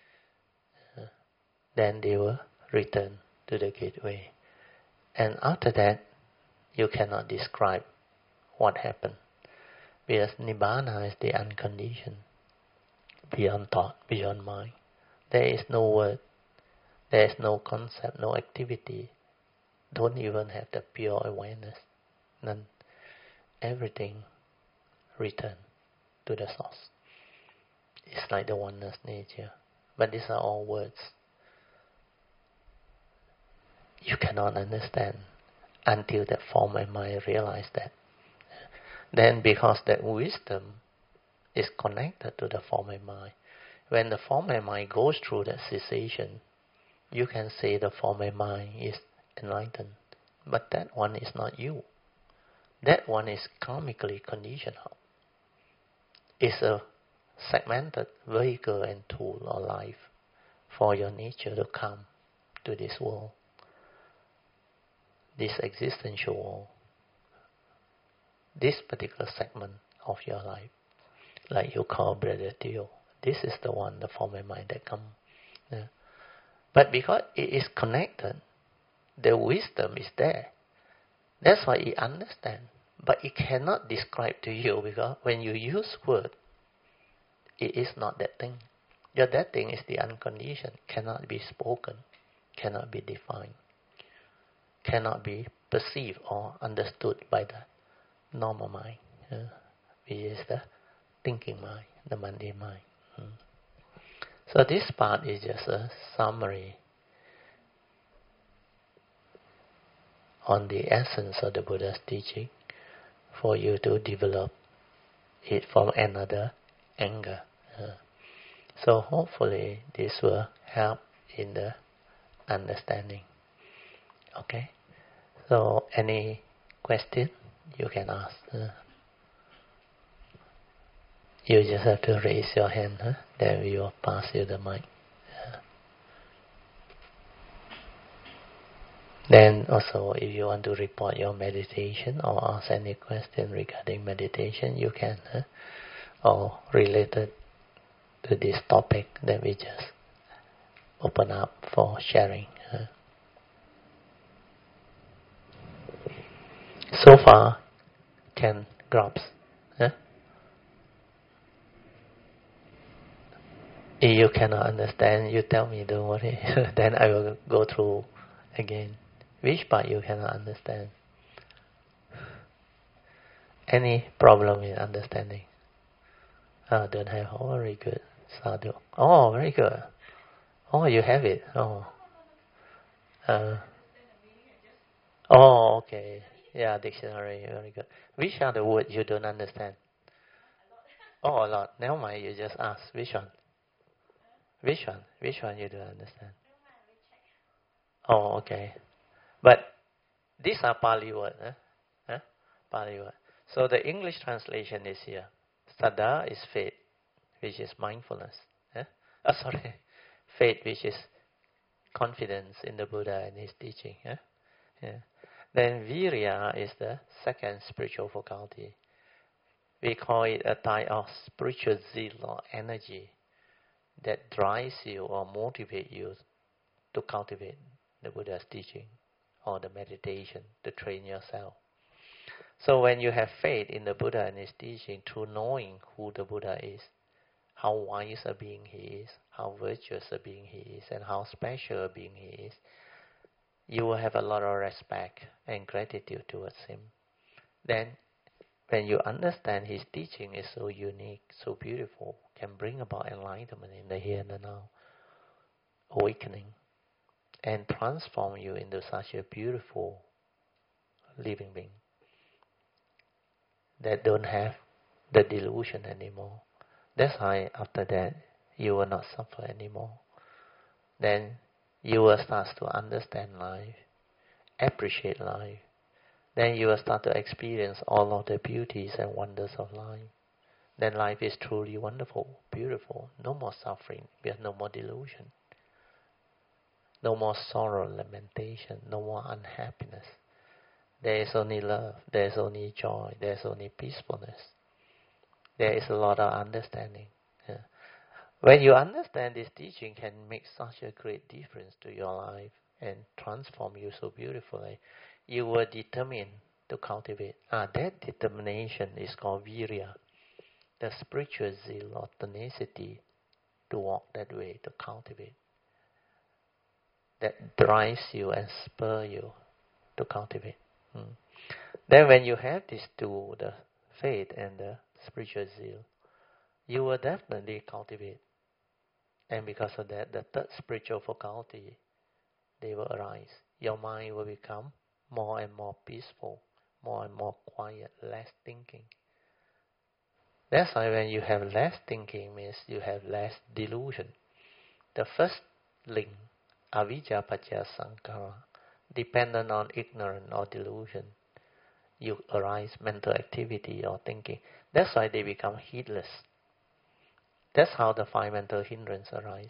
Then they will return to the gateway. And after that, you cannot describe what happened. Because Nibbana is the unconditioned, beyond thought, beyond mind. There is no word, there is no concept, no activity. Don't even have the pure awareness. None. Everything return to the source. It's like the oneness nature. But these are all words. You cannot understand until that form and mind realize that. Then because that wisdom is connected to the form and mind, when the form and mind goes through that cessation, you can say the form and mind is enlightened. But that one is not you. That one is karmically conditional. It's a segmented vehicle and tool or life for your nature to come to this world, this existential world, this particular segment of your life, like you call Brother Theo. This is the one, the form and mind that come. But because it is connected, the wisdom is there. That's why it understands. But it cannot describe to you, because when you use word, it is not that thing. That thing is the unconditioned, cannot be spoken, cannot be defined, cannot be perceived or understood by the normal mind, which is the thinking mind, the mundane mind. So this part is just a summary on the essence of the Buddha's teaching for you to develop it from another angle. So hopefully this will help in the understanding. Okay? So any question you can ask. You just have to raise your hand, then we will pass you the mic. Then also, if you want to report your meditation or ask any question regarding meditation, you can, or related to this topic that we just open up for sharing. So far, 10 grasps. If you cannot understand, you tell me, don't worry. Then I will go through again. Which part you cannot understand? Any problem in understanding? Don't have. Oh, very good. Sadhu. Oh, very good. Oh, you have it. Oh. Oh, okay. Yeah, dictionary. Very good. Which are the words you don't understand? Oh, a lot. Never mind. You just ask. Which one? Which one? Which one you don't understand? Oh, okay. But these are Pali words. Pali word. So the English translation is here. Saddha is faith, which is mindfulness. Sorry. Faith, which is confidence in the Buddha and his teaching. Then Virya is the second spiritual faculty. We call it a type of spiritual zeal or energy that drives you or motivates you to cultivate the Buddha's teaching or the meditation to train yourself. So when you have faith in the Buddha and his teaching through knowing who the Buddha is, how wise a being he is, how virtuous a being he is, and how special a being he is, you will have a lot of respect and gratitude towards him. Then when you understand his teaching is so unique, so beautiful, can bring about enlightenment in the here and the now, awakening, and transform you into such a beautiful living being that don't have the delusion anymore. That's why after that you will not suffer anymore. Then you will start to understand life, appreciate life. Then you will start to experience all of the beauties and wonders of life. Then life is truly wonderful, beautiful. No more suffering. We have no more delusion. No more sorrow, lamentation. No more unhappiness. There is only love. There is only joy. There is only peacefulness. There is a lot of understanding. When you understand this teaching can make such a great difference to your life and transform you so beautifully, you were determined to cultivate. That determination is called virya, the spiritual zeal or tenacity to walk that way, to cultivate. That drives you and spurs you to cultivate. Then when you have these two, the faith and the spiritual zeal, you will definitely cultivate. And because of that, the third spiritual faculty, they will arise. Your mind will become more and more peaceful, more and more quiet, less thinking. That's why when you have less thinking means you have less delusion. The first link, avijja paccaya sankhara, dependent on ignorance or delusion, you arise mental activity or thinking. That's why they become heedless. That's how the five mental hindrances arise.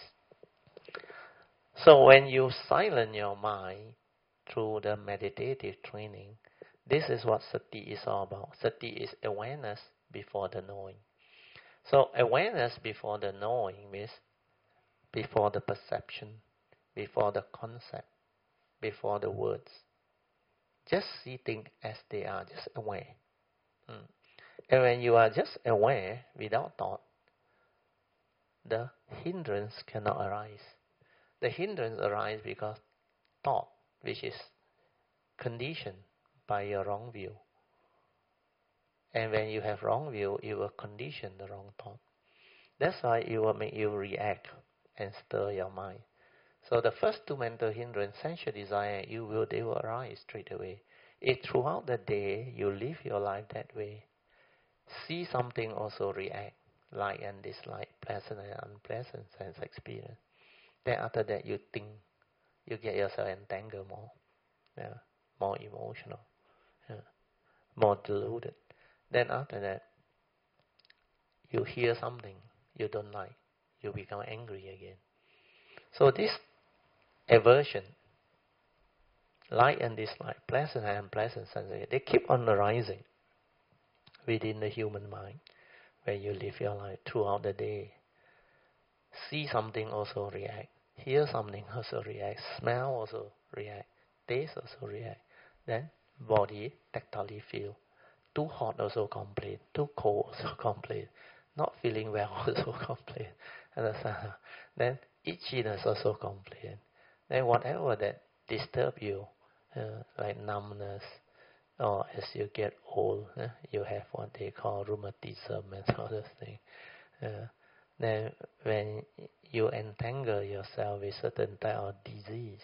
So when you silence your mind through the meditative training, this is what sati is all about. Sati is awareness before the knowing. So awareness before the knowing means before the perception, before the concept, before the words. Just see things as they are, just aware. And when you are just aware without thought, the hindrance cannot arise. The hindrance arises because thought, which is conditioned by your wrong view. And when you have wrong view, you will condition the wrong thought. That's why it will make you react and stir your mind. So the first two mental hindrance, sensual desire and ill will, they will arise straight away. If throughout the day you live your life that way, see something also react, like and dislike, pleasant and unpleasant sense experience. Then after that you think, you get yourself entangled more, more emotional, more deluded. Then after that, you hear something you don't like, you become angry again. So this aversion, like and dislike, pleasant and unpleasant sensations, they keep on arising within the human mind when you live your life throughout the day. See something also react. Hear something also react. Smell also react. Taste also react. Then body tactile feel. Too hot also complain. Too cold also complain. Not feeling well also complain. Understand? Then itchiness also complain. Then whatever that disturb you, like numbness, or as you get old, you have what they call rheumatism and all those things. Then when you entangle yourself with certain type of disease,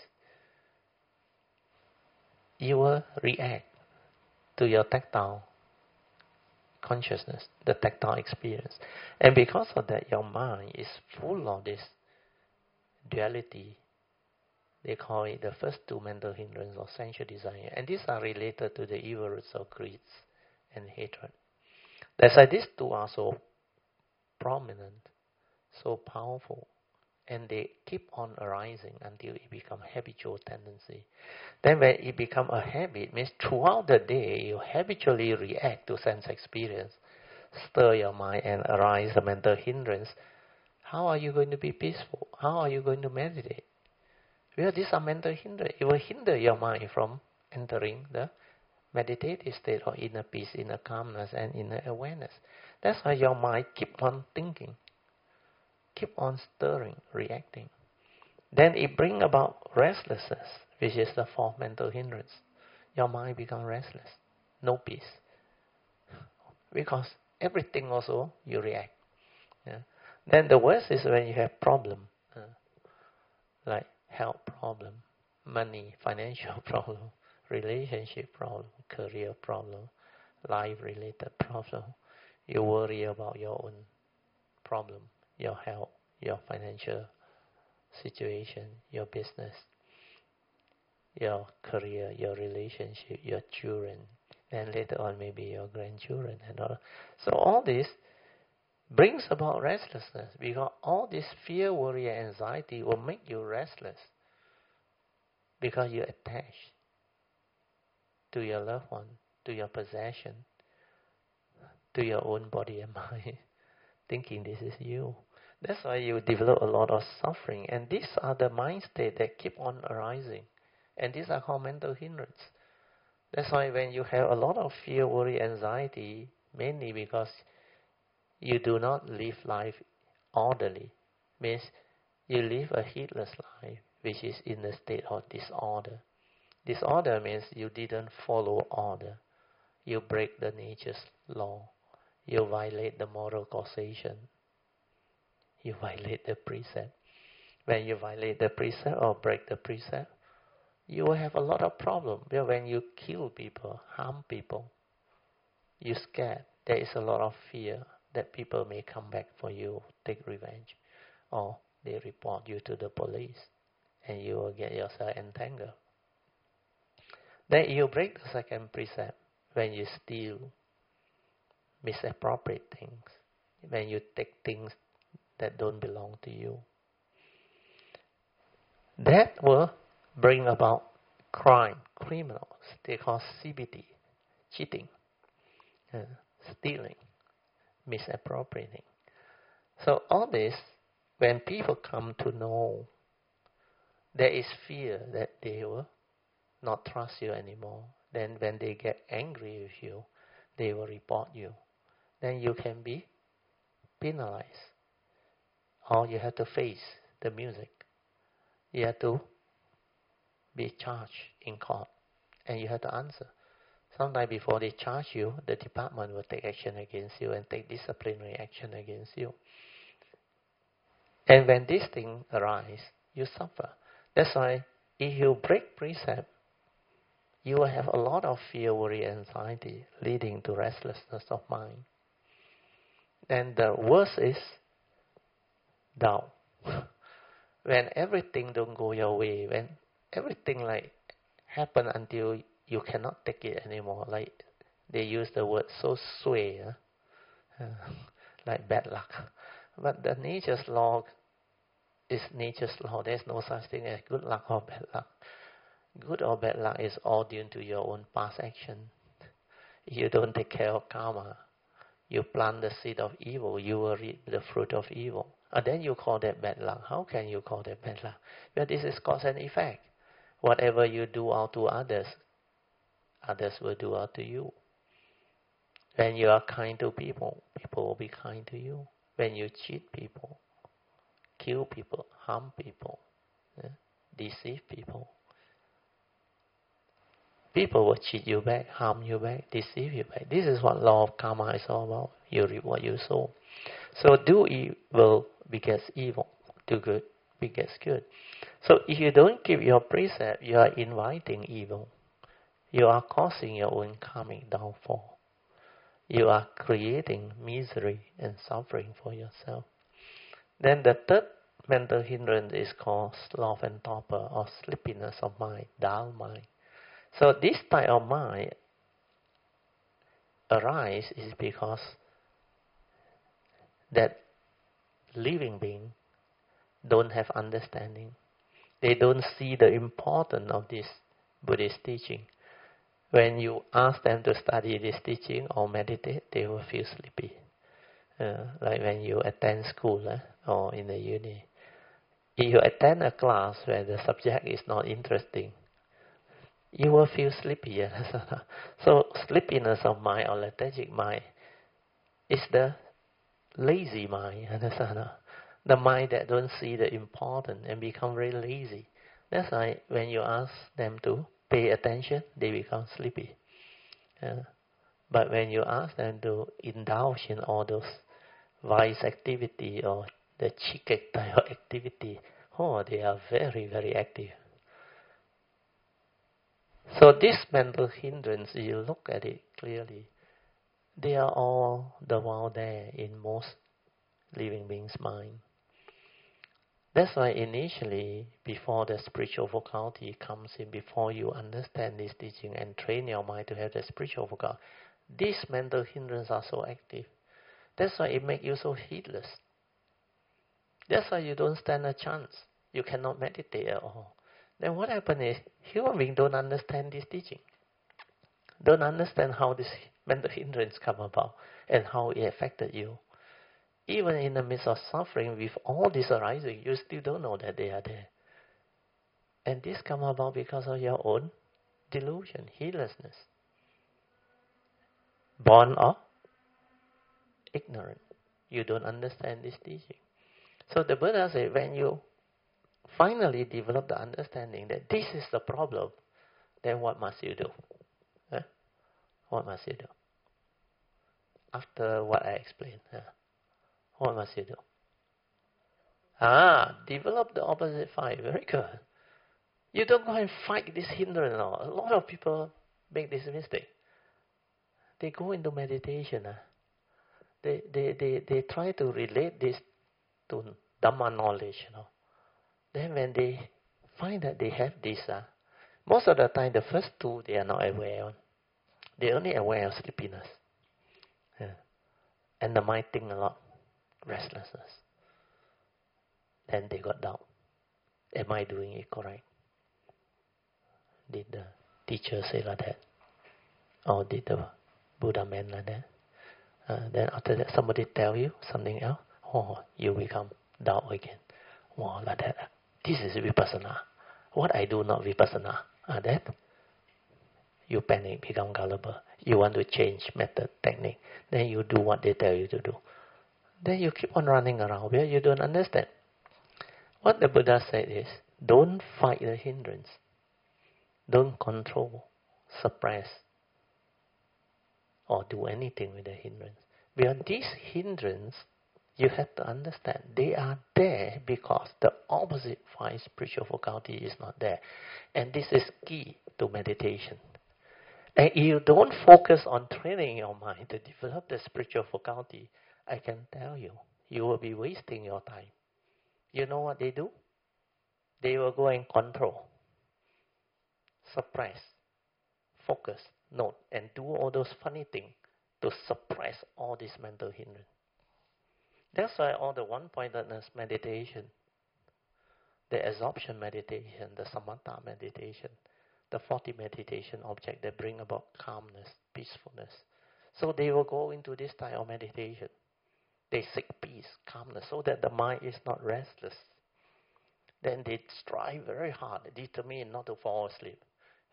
you will react to your tactile consciousness, the tactile experience. And because of that, your mind is full of this duality. They call it the first two mental hindrances of sensual desire. And these are related to the evil roots of greed and hatred. That's why these two are so prominent, so powerful, and they keep on arising until it becomes habitual tendency. Then when it becomes a habit, means throughout the day you habitually react to sense experience, stir your mind and arise the mental hindrance. How are you going to be peaceful? How are you going to meditate? Well, these are mental hindrance. It will hinder your mind from entering the meditative state or inner peace, inner calmness, and inner awareness. That's why your mind keep on thinking, keep on stirring, reacting. Then it brings about restlessness, which is the fourth mental hindrance. Your mind becomes restless, no peace. Because everything also you react. Yeah. Then the worst is when you have problem, like health problem, money, financial problem, relationship problem, career problem, life-related problem. You worry about your own problem, your health, your financial situation, your business, your career, your relationship, your children, and later on maybe your grandchildren and all. So all this brings about restlessness, because all this fear, worry, and anxiety will make you restless because you're attached to your loved one, to your possession, to your own body and mind, thinking this is you. That's why you develop a lot of suffering. And these are the mind states that keep on arising. And these are called mental hindrance. That's why when you have a lot of fear, worry, anxiety, mainly because you do not live life orderly, means you live a heedless life, which is in a state of disorder. Disorder means you didn't follow order. You break the nature's law. You violate the moral causation. You violate the precept. When you violate the precept or break the precept, you will have a lot of problems. When you kill people, harm people, you're scared. There is a lot of fear that people may come back for you, take revenge, or they report you to the police, and you will get yourself entangled. Then you break the second precept when you steal, misappropriate things, when you take things that don't belong to you. That will bring about crime, criminals. They call CBT, cheating, stealing, misappropriating. So all this, when people come to know, there is fear that they will not trust you anymore. Then when they get angry with you, they will report you. Then you can be penalized. Or you have to face the music. You have to be charged in court. And you have to answer. Sometime before they charge you, the department will take action against you and take disciplinary action against you. And when this thing arises, you suffer. That's why if you break precept, you will have a lot of fear, worry, anxiety, leading to restlessness of mind. And the worst is doubt. When everything don't go your way, when everything like happen until you cannot take it anymore, like they use the word so sway, like bad luck. But the nature's law is nature's law. There's no such thing as good luck or bad luck. Good or bad luck is all due to your own past action. If you don't take care of karma, you plant the seed of evil, you will reap the fruit of evil. Then you call that bad luck. How can you call that bad luck? Well, this is cause and effect. Whatever you do out to others, others will do out to you. When you are kind to people, people will be kind to you. When you cheat people, kill people, harm people, deceive people, people will cheat you back, harm you back, deceive you back. This is what law of karma is all about. You reap what you sow. So do evil begets evil. Do good begets good. So if you don't keep your precept, you are inviting evil. You are causing your own karmic downfall. You are creating misery and suffering for yourself. Then the third mental hindrance is called sloth and torpor, or sleepiness of mind, dull mind. So this type of mind arises is because that living being don't have understanding. They don't see the importance of this Buddhist teaching. When you ask them to study this teaching or meditate, they will feel sleepy. Like when you attend school or in the uni. If you attend a class where the subject is not interesting, you will feel sleepy. So sleepiness of mind or lethargic mind is the lazy mind. The mind that don't see the importance and become very lazy. That's why when you ask them to pay attention, they become sleepy. But when you ask them to indulge in all those vice activity or the chikek type of activity, they are very, very active. So this mental hindrance, you look at it clearly, they are all the while there in most living beings' mind. That's why initially, before the spiritual faculty comes in, before you understand this teaching and train your mind to have the spiritual faculty, these mental hindrances are so active. That's why it makes you so heedless. That's why you don't stand a chance. You cannot meditate at all. Then what happens is, human beings don't understand this teaching. Don't understand how this mental hindrance come about and how it affected you. Even in the midst of suffering, with all this arising, you still don't know that they are there. And this come about because of your own delusion, heedlessness. Born of ignorant. You don't understand this teaching. So the Buddha said, when you finally develop the understanding that this is the problem, then what must you do? What must you do? After what I explained, what must you do? Develop the opposite five. Very good. You don't go and fight this hindrance. A lot of people make this mistake. They go into meditation. They try to relate this to Dhamma knowledge. Then when they find that they have this, most of the time the first two they are not aware of. They're only aware of sleepiness. And the mind think a lot. Restlessness. Then they got doubt. Am I doing it correct? Did the teacher say like that? Or did the Buddha mean like that? Then after that somebody tell you something else, you become doubt again. Like that. This is vipassana. What I do not vipassana. That you panic, become gullible. You want to change method, technique. Then you do what they tell you to do. Then you keep on running around where you don't understand. What the Buddha said is, don't fight the hindrance. Don't control, suppress, or do anything with the hindrance. Because these hindrance, you have to understand, they are there because the opposite five spiritual faculty is not there. And this is key to meditation. And if you don't focus on training your mind to develop the spiritual faculty, I can tell you, you will be wasting your time. You know what they do? They will go and control, suppress, focus, note, and do all those funny things to suppress all this mental hindrance. That's why all the one-pointedness meditation, the absorption meditation, the samatha meditation, the 40 meditation object that bring about calmness, peacefulness. So they will go into this type of meditation. they seek peace, calmness, so that the mind is not restless. Then they strive very hard, determined not to fall asleep.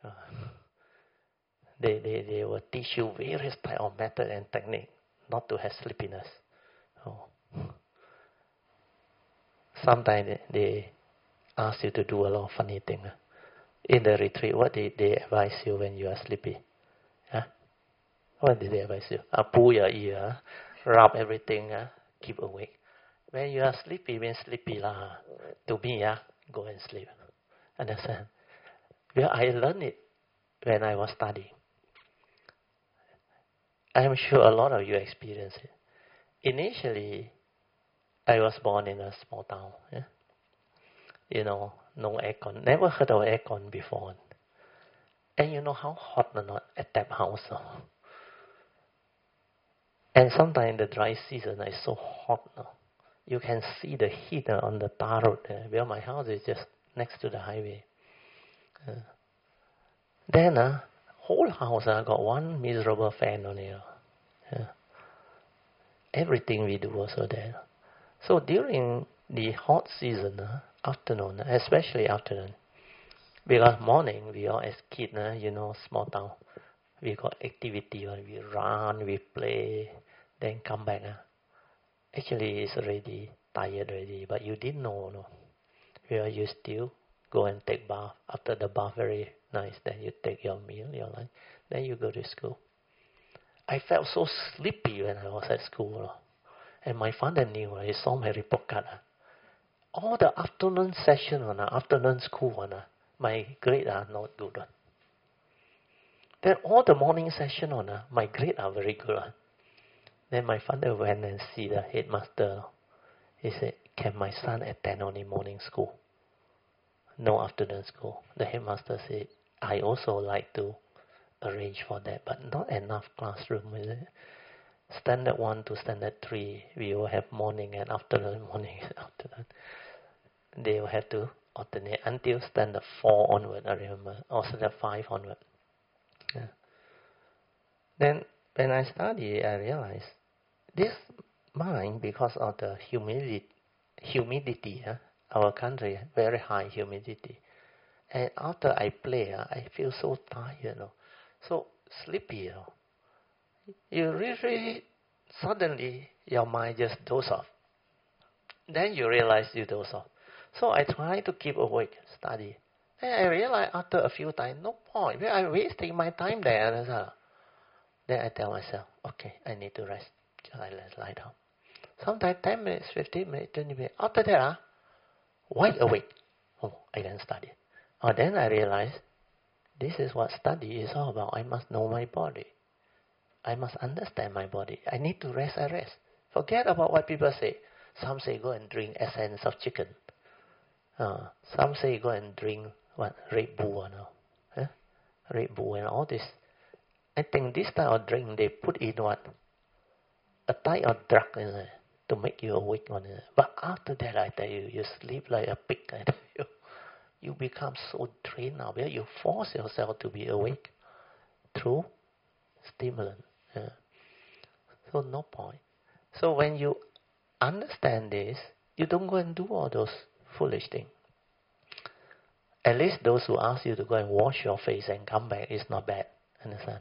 They will teach you various type of method and technique not to have sleepiness. Sometimes they ask you to do a lot of funny things. In the retreat, what did they advise you when you are sleepy? What did they advise you? Pull your ear, rub everything, keep awake. When you are sleepy, means sleepy lah. To me, go and sleep. Understand? Well, I learned it when I was studying. I am sure a lot of you experience it. Initially, I was born in a small town. No aircon. Never heard of aircon before. And you know how hot or not at that house. And sometimes the dry season is so hot. You can see the heat on the tar road. Well, my house is just next to the highway. Then, whole house got one miserable fan on it. Everything we do also there. So during the hot season, afternoon, especially afternoon, because morning we all as kids, small town, we got activity, we run, we play, then come back. Actually, it's already tired already, but you didn't know. You still go and take bath. After the bath, very nice. Then you take your meal, your lunch. Then you go to school. I felt so sleepy when I was at school. And my father knew. He saw my report card. All the afternoon session, afternoon school, my grades are not good. Then all the morning session, my grades are very good. Then my father went and see the headmaster. He said, can my son attend only morning school? No afternoon school. The headmaster said, I also like to arrange for that, but not enough classroom. Standard 1 to standard 3, we will have morning and afternoon, morning and afternoon. They will have to alternate until standard 4 onward, I remember, or standard 5 onward. Then when I studied, I realized this mind, because of the humidity, our country, very high humidity. And after I play, I feel so tired, so sleepy. You really, suddenly, your mind just doze off. Then you realize you doze off. So I try to keep awake, study. Then I realize after a few times, no point. I'm wasting my time there. Then I tell myself, okay, I need to rest. Just let's lie down. Sometimes 10 minutes, 15 minutes, 20 minutes. After that, wide awake. I can study. Then I realize, this is what study is all about. I must know my body. I must understand my body. I need to rest, I rest. Forget about what people say. Some say go and drink essence of chicken. Some say go and drink Red Bull. Red Bull and all this. I think this type of drink, they put in what? A type of drug in it to make you awake. But after that, I tell you, you sleep like a pig. I tell you. You become so drained now. You force yourself to be awake through stimulant. So no point. So when you understand this, you don't go and do all those foolish things. At least those who ask you to go and wash your face and come back is not bad. Understand?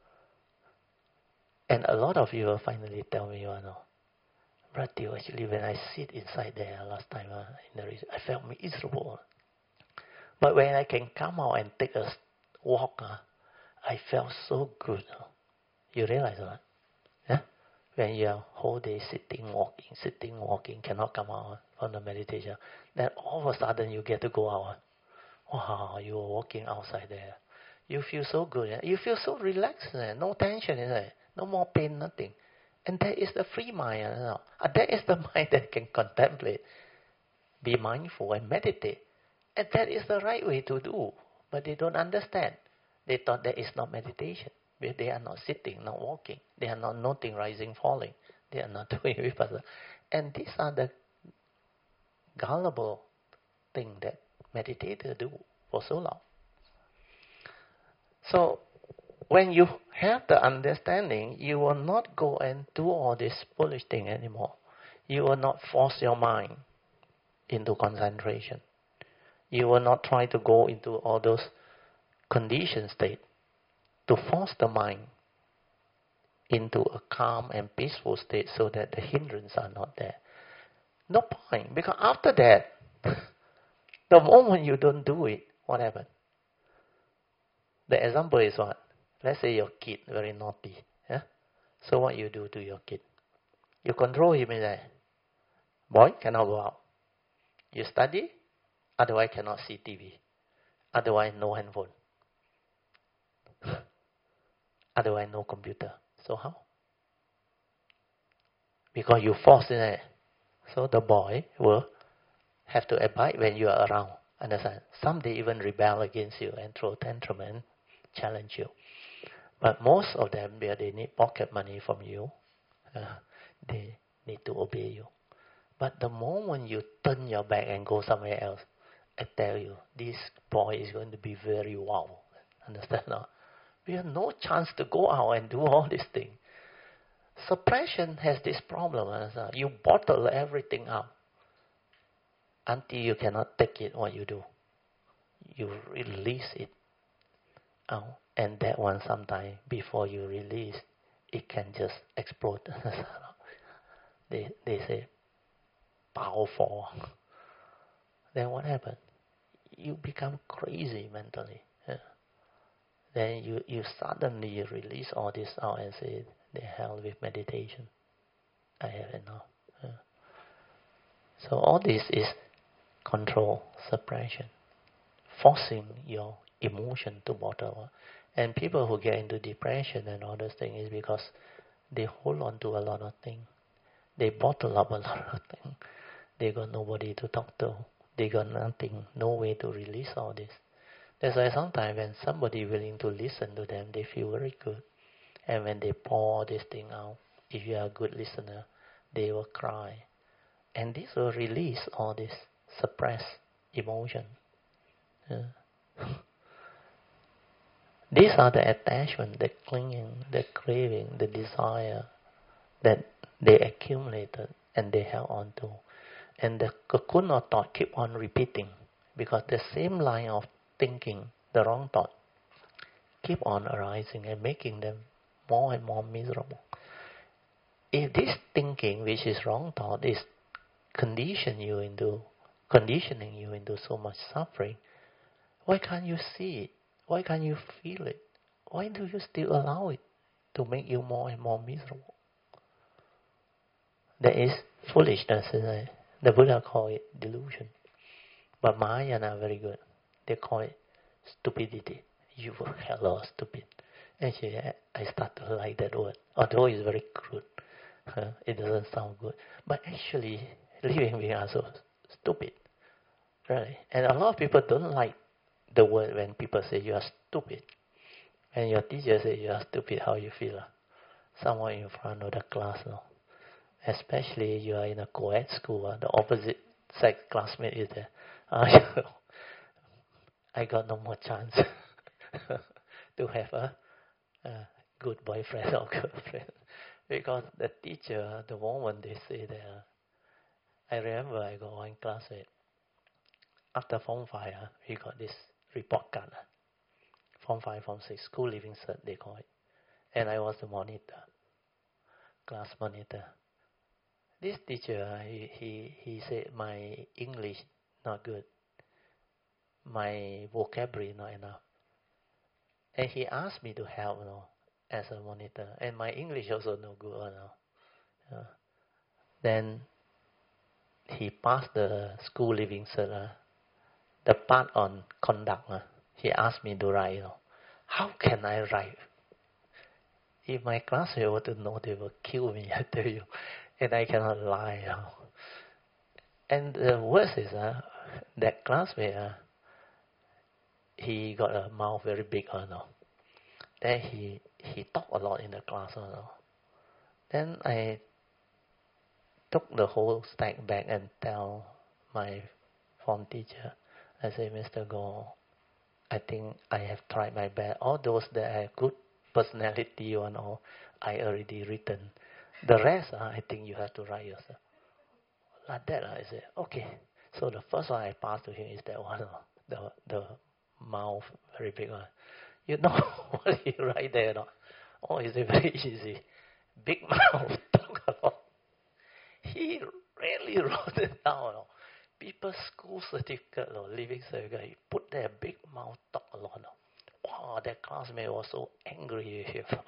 And a lot of you will finally tell me, Brother, actually when I sit inside there last time, I felt miserable. But when I can come out and take a walk, I felt so good. You realize that? When you are whole day sitting, walking, cannot come out from the meditation, then all of a sudden you get to go out. Wow, you are walking outside there. You feel so good. You feel so relaxed. No tension. No more pain, nothing. And that is the free mind. That is the mind that can contemplate, be mindful and meditate. And that is the right way to do. But they don't understand. They thought that is not meditation. They are not sitting, not walking. They are not noting rising, falling. They are not doing vipassana. And these are the gullible things that meditators do for so long. So, when you have the understanding, you will not go and do all this foolish thing anymore. You will not force your mind into concentration. You will not try to go into all those conditioned states to force the mind into a calm and peaceful state so that the hindrances are not there. No point, because after that, the moment you don't do it, what happens? The example is what? Let's say your kid very naughty. Yeah? So what you do to your kid? You control him in there. Boy, cannot go out. You study, otherwise cannot see TV. Otherwise no handphone. Otherwise no computer. So how? Because you force in there. So the boy will have to abide when you are around. Understand? Some they even rebel against you and throw tantrum and challenge you. But most of them, where they need pocket money from you, they need to obey you. But the moment you turn your back and go somewhere else, I tell you, this boy is going to be very wow. Understand now? We have no chance to go out and do all these things. Suppression has this problem. You bottle everything up until you cannot take it. What you do? You release it out. And that one, sometime before you release, it can just explode. They say, powerful. Then what happens? You become crazy mentally. Yeah. Then you suddenly release all this out and say, the hell with meditation. I have enough. Yeah. So all this is control, suppression, forcing your emotion to bottle. And people who get into depression and all those things is because they hold on to a lot of things. They bottle up a lot of things. They got nobody to talk to. They got nothing, no way to release all this. That's why sometimes when somebody willing to listen to them, they feel very good. And when they pour this thing out, if you are a good listener, they will cry. And this will release all this suppressed emotion. Yeah. These are the attachment, the clinging, the craving, the desire that they accumulated and they held on to. And the cocoon of thought keep on repeating because the same line of thinking, the wrong thought, keep on arising and making them more and more miserable. If this thinking, which is wrong thought, is conditioning you into so much suffering, why can't you see it? Why can't you feel it? Why do you still allow it to make you more and more miserable? That is foolishness, isn't it? The Buddha called it delusion. But Mahayana are very good. They call it stupidity. You were hella stupid. Actually, I start to like that word. Although it's very crude. It doesn't sound good. But actually, living beings are so stupid. Really. And a lot of people don't like the word when people say you are stupid. When your teacher says you are stupid, how you feel? Someone in front of the class, no? Especially you are in a co-ed school, the opposite sex classmate is there. I got no more chance to have a good boyfriend or girlfriend. Because the teacher, the moment they say that, I remember I got one classmate. After Form 5, we got this report card. Form 5, Form 6, school living cert, they call it. And I was the monitor, class monitor. This teacher, he said my English not good. My vocabulary not enough. And he asked me to help, as a monitor. And my English also no good, Then he passed the school living cert, the part on conduct. He asked me to write, How can I write? If my classmates were to know, they will kill me, I tell you. And I cannot lie. And the worst is that classmate, he got a mouth very big. Then he talked a lot in the class. Then I took the whole stack back and tell my form teacher. I say, Mr. Goh, I think I have tried my best. All those that have good personality and all, I already written. The rest, I think you have to write yourself. like that. I said, okay. So the first one I passed to him is that one, the mouth, very big one. You know what he write there? No? Oh, it's very easy. Big mouth, talk a lot. He really wrote it down. No? People's school certificate or living certificate, he put there, big mouth, talk a lot. No? Wow, that classmate was so angry with him.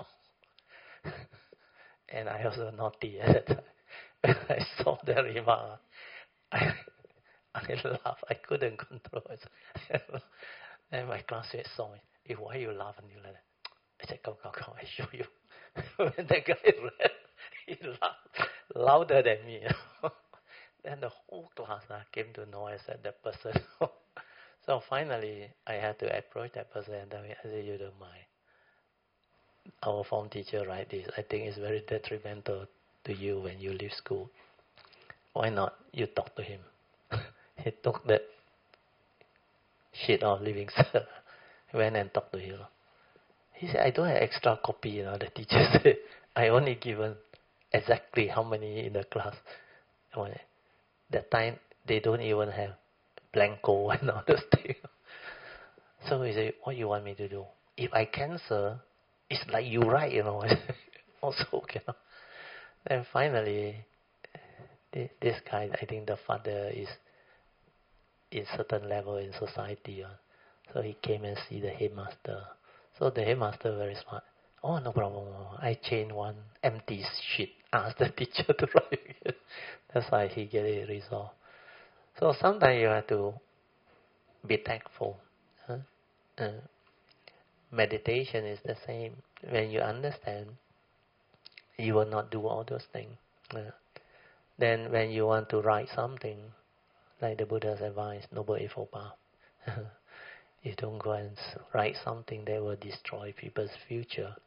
And I was naughty at that time. When I saw that remark, I laughed. I couldn't control it. And my classmate saw me. Hey, why you laughing? You like that? I said, come, I show you. When the guy read, he laughed louder than me. Then the whole class came to know I said that person. So finally, I had to approach that person and tell me, I said, you don't mind. Our form teacher write this. I think it's very detrimental to you when you leave school. Why not you talk to him? He took that sheet of living cert, went and talked to him. He said, I don't have extra copy. The teacher said, I only given exactly how many in the class. That time, they don't even have blanco and all those things. So he said, what you want me to do? If I cancel, it's like you write, Also cannot. Then finally, this guy, I think the father is in certain level in society. So he came and see the headmaster. So the headmaster very smart. Oh, no problem. I change one empty sheet. Ask the teacher to write again. That's why he get it resolved. So sometimes you have to be thankful. Meditation is the same. When you understand, you will not do all those things. Then when you want to write something, like the Buddha's advice, Noble Eightfold Path, you don't go and write something that will destroy people's future.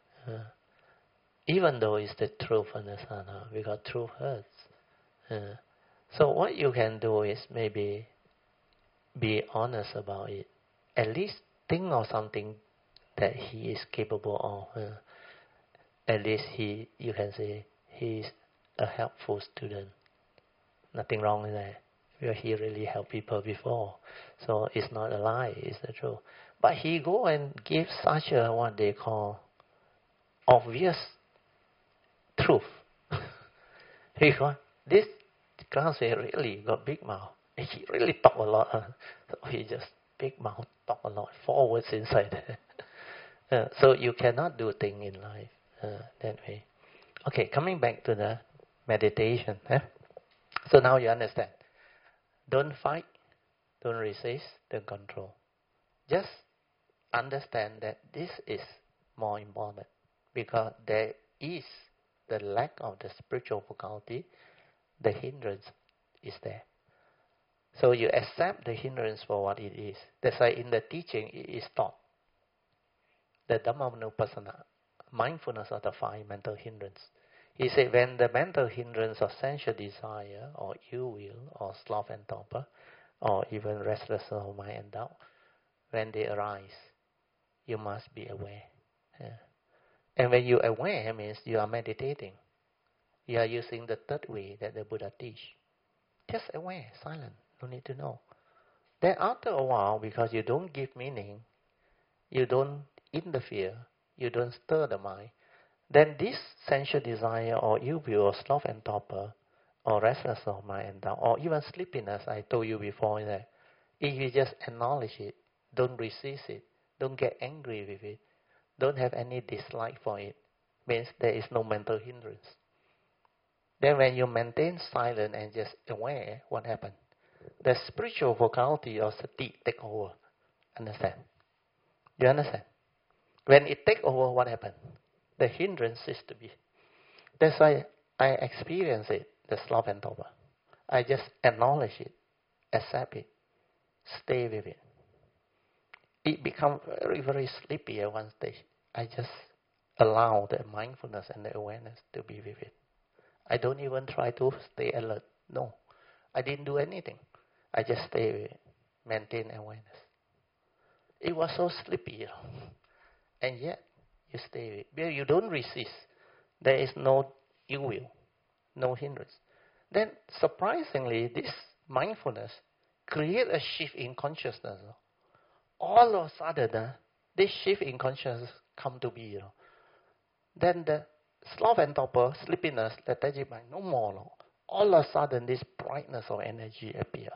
Even though it's the truth, understand? Because truth hurts. So what you can do is maybe be honest about it. At least think of something that he is capable of. At least you can say he is a helpful student. Nothing wrong with that. Because he really helped people before. So it's not a lie, it's the truth. But he go and give such a, what they call, obvious truth. Because this classmate really got big mouth. He really talk a lot. So he just big mouth, talk a lot, 4 words inside there. So you cannot do things in life that way. Okay, coming back to the meditation. So now you understand. Don't fight, don't resist, don't control. Just understand that this is more important because there is the lack of the spiritual faculty, the hindrance is there. So you accept the hindrance for what it is. That's why in the teaching it is taught. The Dhammamanupassana, mindfulness of the 5 mental hindrance. He said when the mental hindrance of sensual desire or ill will or sloth and torpor or even restlessness of mind and doubt, when they arise, you must be aware. And when you're aware, means you are meditating. You are using the third way that the Buddha teach. Just aware, silent, no need to know. Then after a while, because you don't give meaning, you don't interfere, you don't stir the mind, then this sensual desire or ill will or sloth and torpor or restlessness of mind and doubt or even sleepiness, I told you before that, if you just acknowledge it, don't resist it, don't get angry with it, don't have any dislike for it, means there is no mental hindrance. Then when you maintain silence and just aware, what happens? The spiritual faculty of sati take over. Understand? You understand? When it take over, what happens? The hindrance cease to be. That's why I experience it, the sloth and torpor. I just acknowledge it, accept it, stay with it. It becomes very, very sleepy at one stage. I just allow the mindfulness and the awareness to be with it. I don't even try to stay alert. No, I didn't do anything. I just stay with it, maintain awareness. It was so sleepy, and yet you stay with it. You don't resist. There is no ill will, no hindrance. Then surprisingly, this mindfulness creates a shift in consciousness. All of a sudden, this shift in consciousness come to be. Then the sloth and torpor, sleepiness, lethargic mind, no more. All of a sudden, this brightness of energy appeared.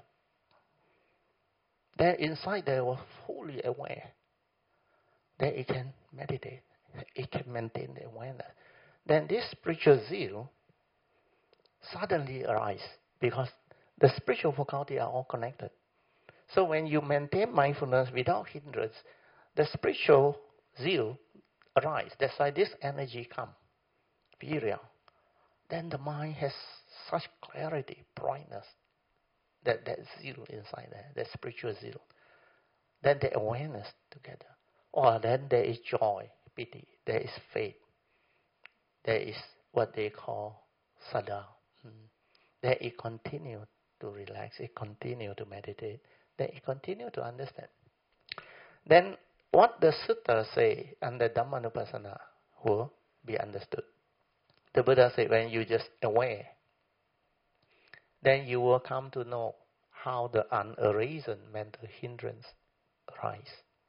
Then inside there was fully aware. Then it can meditate. It can maintain the awareness. Then this spiritual zeal suddenly arises because the spiritual faculty are all connected. So when you maintain mindfulness without hindrance, the spiritual zeal arises. That's why this energy comes. Be real. Then the mind has such clarity, brightness, that zeal inside there, that spiritual zeal. Then the awareness together. Or then there is joy, pity, there is faith. There is what they call sada. Then it continues to relax, it continues to meditate, then it continues to understand. Then what the sutta say under Dhammanupassana will be understood. The Buddha said when you just aware, then you will come to know how the unarisen mental hindrance arise.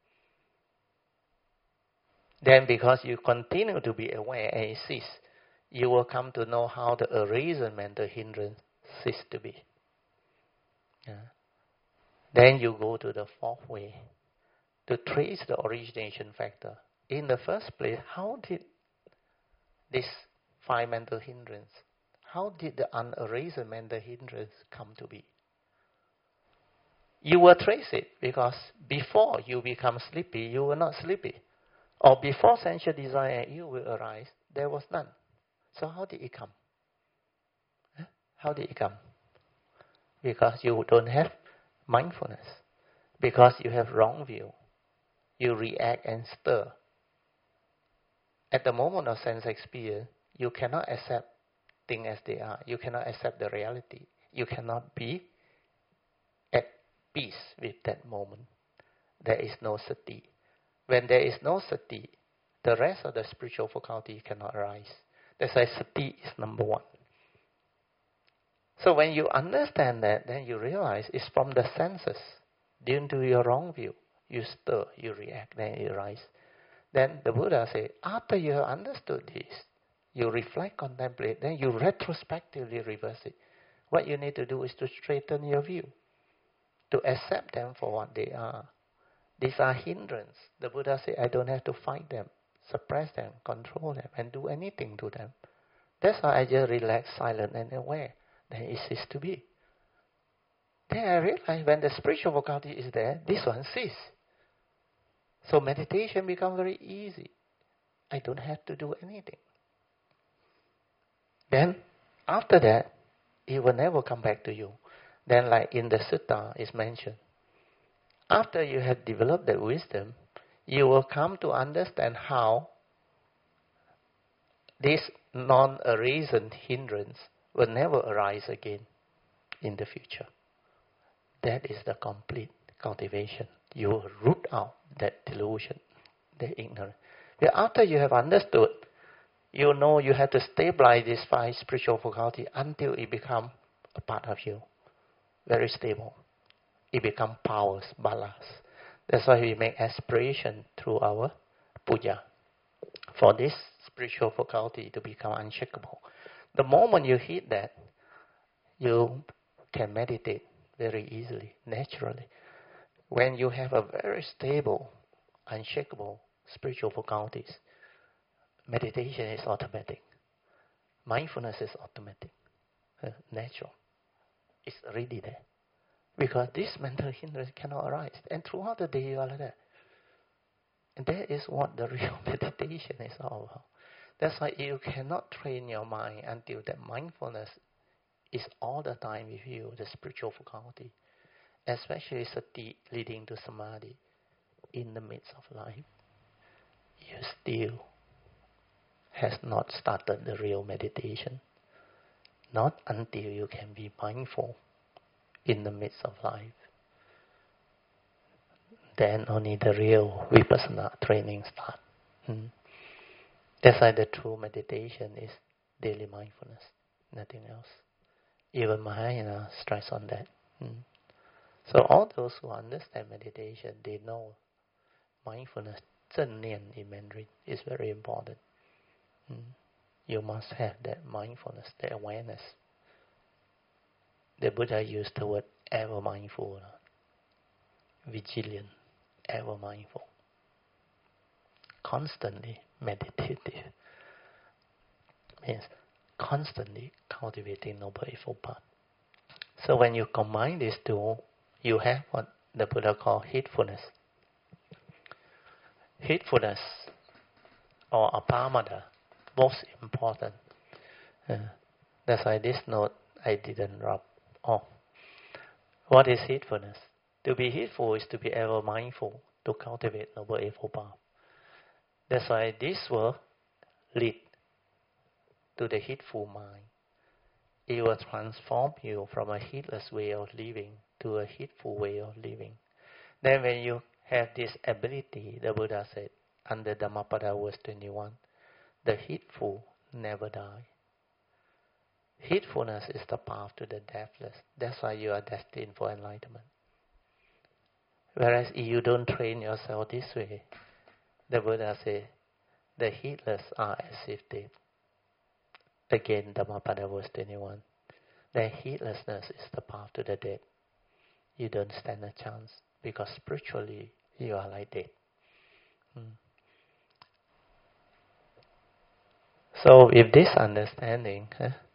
Then because you continue to be aware and it cease, you will come to know how the arisen mental hindrance cease to be. Then you go to the fourth way, to trace the origination factor. In the first place, how did this 5 mental hindrance, how did the unarisen mental hindrance come to be? You will trace it because before you become sleepy, you were not sleepy. Or before sensual desire and ill will arise, there was none. So how did it come? How did it come? Because you don't have mindfulness. Because you have wrong view. You react and stir. At the moment of sense experience, you cannot accept things as they are. You cannot accept the reality. You cannot be at peace with that moment. There is no sati. When there is no sati, the rest of the spiritual faculty cannot arise. That's why sati is number 1. So when you understand that, then you realize it's from the senses. Due to your wrong view, you stir, you react, then it arises. Then the Buddha said, after you have understood this, you reflect, contemplate, then you retrospectively reverse it. What you need to do is to straighten your view, to accept them for what they are. These are hindrance. The Buddha said, I don't have to fight them, suppress them, control them, and do anything to them. That's why I just relax, silent, and aware. Then it ceases to be. Then I realize when the spiritual faculty is there, this one ceases. So meditation becomes very easy. I don't have to do anything. Then, after that, it will never come back to you. Then, like in the sutta is mentioned, after you have developed that wisdom, you will come to understand how this non-arisen hindrance will never arise again in the future. That is the complete cultivation. You will root out that delusion, that ignorance. But after you have understood, you know you have to stabilize this 5 spiritual faculty until it becomes a part of you. Very stable. It becomes powers, balas. That's why we make aspiration through our puja, for this spiritual faculty to become unshakable. The moment you hit that, you can meditate very easily, naturally. When you have a very stable, unshakable spiritual faculties, meditation is automatic. Mindfulness is automatic, natural. It's already there. Because this mental hindrance cannot arise. And throughout the day you are like that. And that is what the real meditation is all about. That's why you cannot train your mind until that mindfulness is all the time with you, the spiritual faculty. Especially sati leading to samadhi in the midst of life. You still has not started the real meditation. Not until you can be mindful in the midst of life. Then only the real vipassana training starts. That's why the true meditation is daily mindfulness, nothing else. even mind, stress on that. So all those who understand meditation, they know mindfulness, 正念 in Mandarin, is very important. You must have that mindfulness, that awareness. The Buddha used the word ever mindful, vigilant, ever mindful, constantly meditative. Means constantly cultivating Noble Eightfold Path. So when you combine these two, you have what the Buddha called heedfulness. Heedfulness, or apamada, most important. That's why this note I didn't rub off. What is heedfulness? To be heedful is to be ever mindful, to cultivate Noble Eightfold Path. That's why this will lead to the heedful mind. It will transform you from a heedless way of living to a heedful way of living. Then when you have this ability, the Buddha said, under Dhammapada verse 21, the heedful never die. Heedfulness is the path to the deathless. That's why you are destined for enlightenment. Whereas if you don't train yourself this way, the Buddha said, the heedless are as if dead. Again, Dhammapada verse 21. Then heedlessness is the path to the dead. You don't stand a chance because spiritually you are like dead. So with this understanding,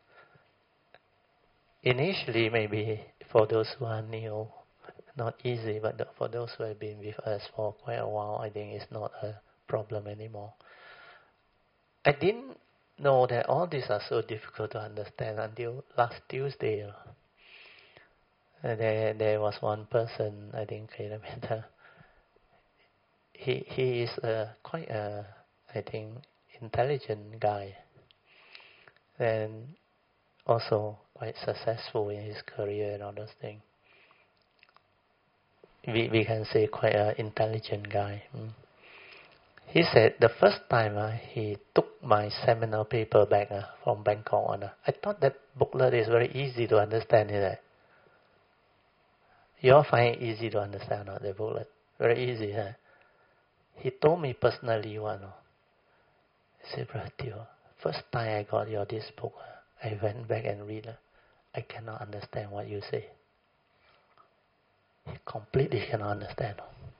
initially maybe for those who are new, not easy, but for those who have been with us for quite a while, I think it's not a problem anymore. I didn't know that all these are so difficult to understand until last Tuesday. There was one person, I think, he is quite a, I think, intelligent guy, and also quite successful in his career and all those things. We can say quite an intelligent guy. He said the first time he took my seminar paper back from Bangkok, I thought that booklet is very easy to understand. You all find it easy to understand the booklet? Very easy. He told me personally one. He said, Brother Teo, first time I got this book, I went back and read. I cannot understand what you say. He completely cannot understand.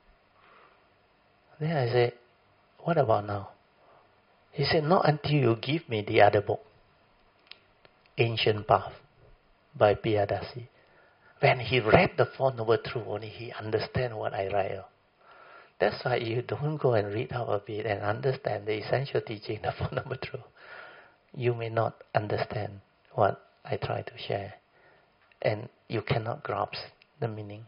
Then I said, what about now? He said, not until you give me the other book, Ancient Path by Piyadasi. When he read the Four Noble Truths, only he understand what I write. That's why you don't go and read out a bit and understand the essential teaching, the Four Noble Truths. You may not understand what I try to share, and you cannot grasp the meaning.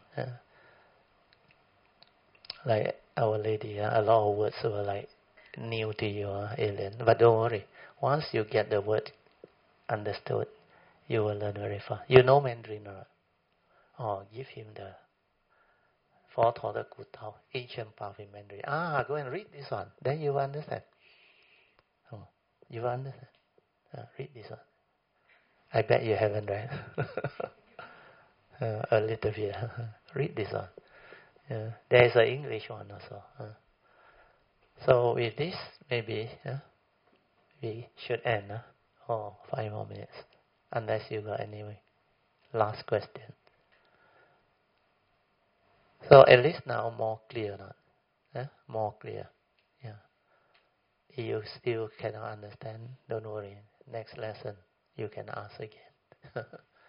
Like Our Lady, a lot of words were like new to you, alien. But don't worry, once you get the word understood, you will learn very fast. You know Mandarin, right? Oh, give him the Phó Thọ Tất Cụ Tao, Ancient Path in Mandarin. Go and read this one. Then you will understand. You will understand. Read this one. I bet you haven't read. A little bit. Read this one. There is an English one also. So with this, maybe we should end. 5 more minutes. Unless you got any last question. So at least now more clear, not? More clear. Yeah. If you still cannot understand, don't worry. Next lesson, you can ask again.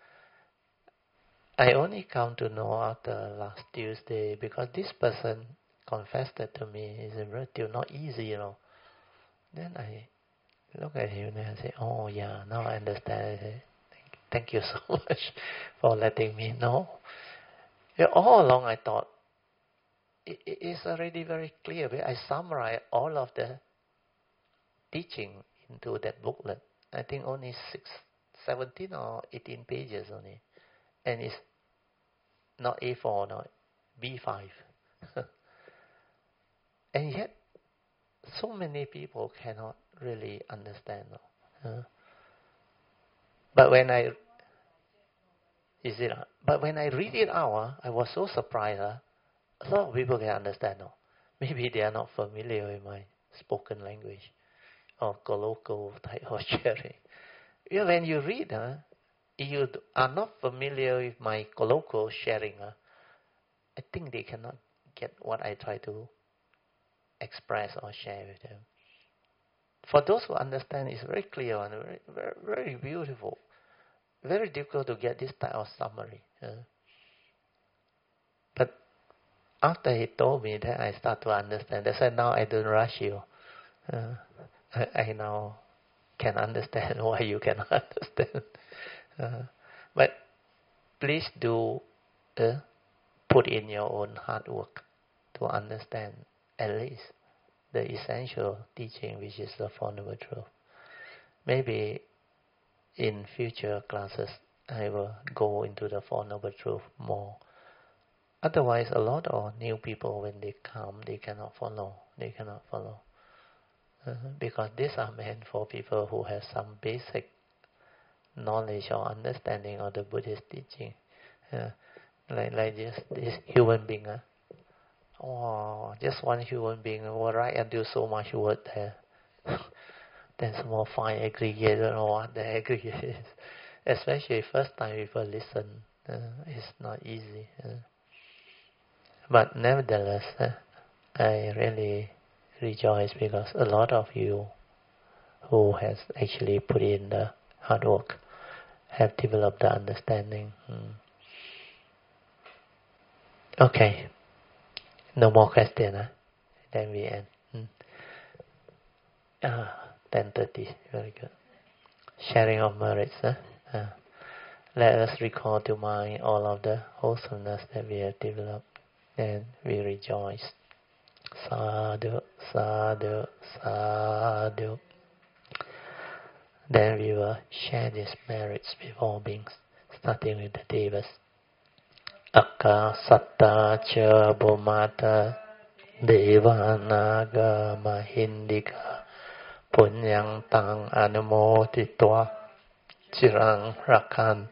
I only come to know after last Tuesday because this person confessed it to me. It's still not easy, Then I look at him and I say, oh yeah, now I understand. I say, thank you so much for letting me know. All along I thought, it is already very clear. I summarize all of the teaching into that booklet. I think only 17 or 18 pages only. And it's not A4, no, B5. And yet, so many people cannot really understand. But when I Is it? But when I read it out, I was so surprised. A lot of people can understand. No? Maybe they are not familiar with my spoken language or colloquial type of sharing. When you read, you are not familiar with my colloquial sharing. I think they cannot get what I try to express or share with them. For those who understand, it's very clear and very, very, very beautiful. Very difficult to get this type of summary. But after he told me that, I start to understand. That's why now I don't rush you. I now can understand why you cannot understand. But please do put in your own hard work to understand at least the essential teaching, which is the Four Noble Truths. Maybe in future classes, I will go into the Four Noble Truths more. Otherwise, a lot of new people, when they come, they cannot follow. Because these are meant for people who have some basic knowledge or understanding of the Buddhist teaching. Like this human being. Just one human being will write and do so much work there. Then some more fine aggregator or what the aggregate is. Especially first time people listen, it's not easy. But nevertheless, I really rejoice because a lot of you who has actually put in the hard work have developed the understanding. Okay. No more question, Then we end. 10:30. Very good. Sharing of merits. Let us recall to mind all of the wholesomeness that we have developed, and we rejoice. Sadhu, sadhu, sadhu. Then we will share these merits with all beings, starting with the Devas. Akka satta cha bhumata deva naga mahindika punyang tang anumoditva chirang rakan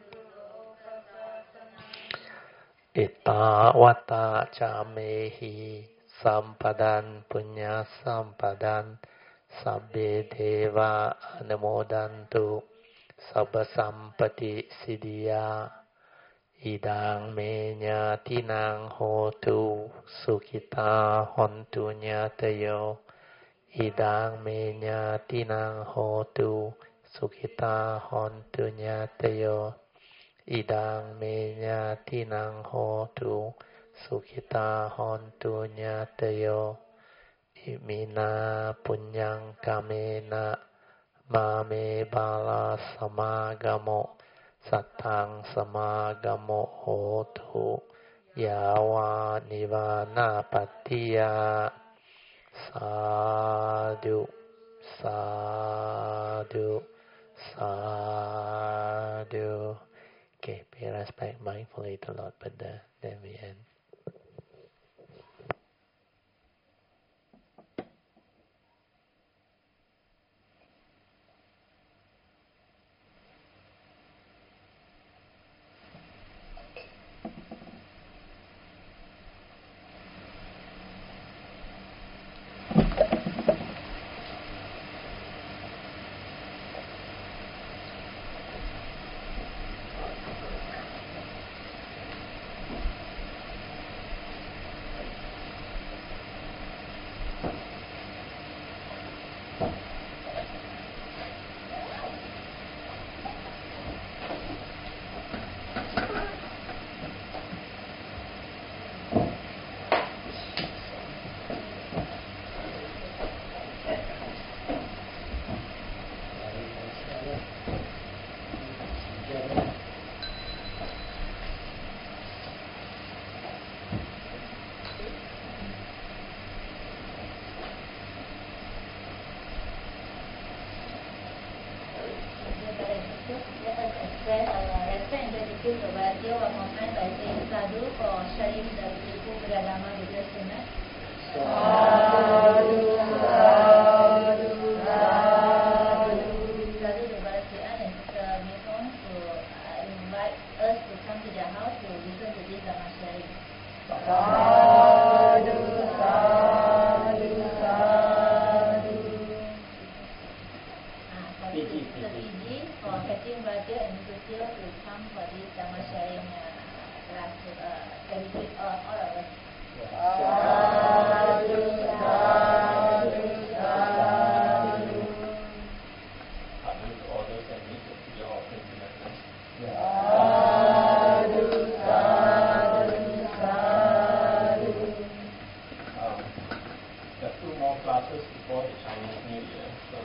ita vata cha mehi sampadan punya sampadan sabbe deva anumodantu sabba sampati siddhya idang me nyatinang hotu sukhita hontu nyatayo idang me nyatinang hotu sukhita hontu nyatayo idang me nyatinang hotu sukhita hontu nyatayo imina punyang kamena mame bala samagamo Satang samagamo hotu yawa nivana patiya sadhu sadhu sadhu. Okay, pay respect mindfully to Lord Buddha. Then we end. invite us to come to their house to listen to this Dhamma sharing. Sadhu, sadhu, sadhu. For Fiji, for Catching Raja and Susil to come for this Dhamma sharing class to benefit all of us. Sadhu, sadhu, sadhu. Orders and meet your offerings in advance. Sadhu, sadhu, sadhu. There are 2 more classes before the Chinese New Year, so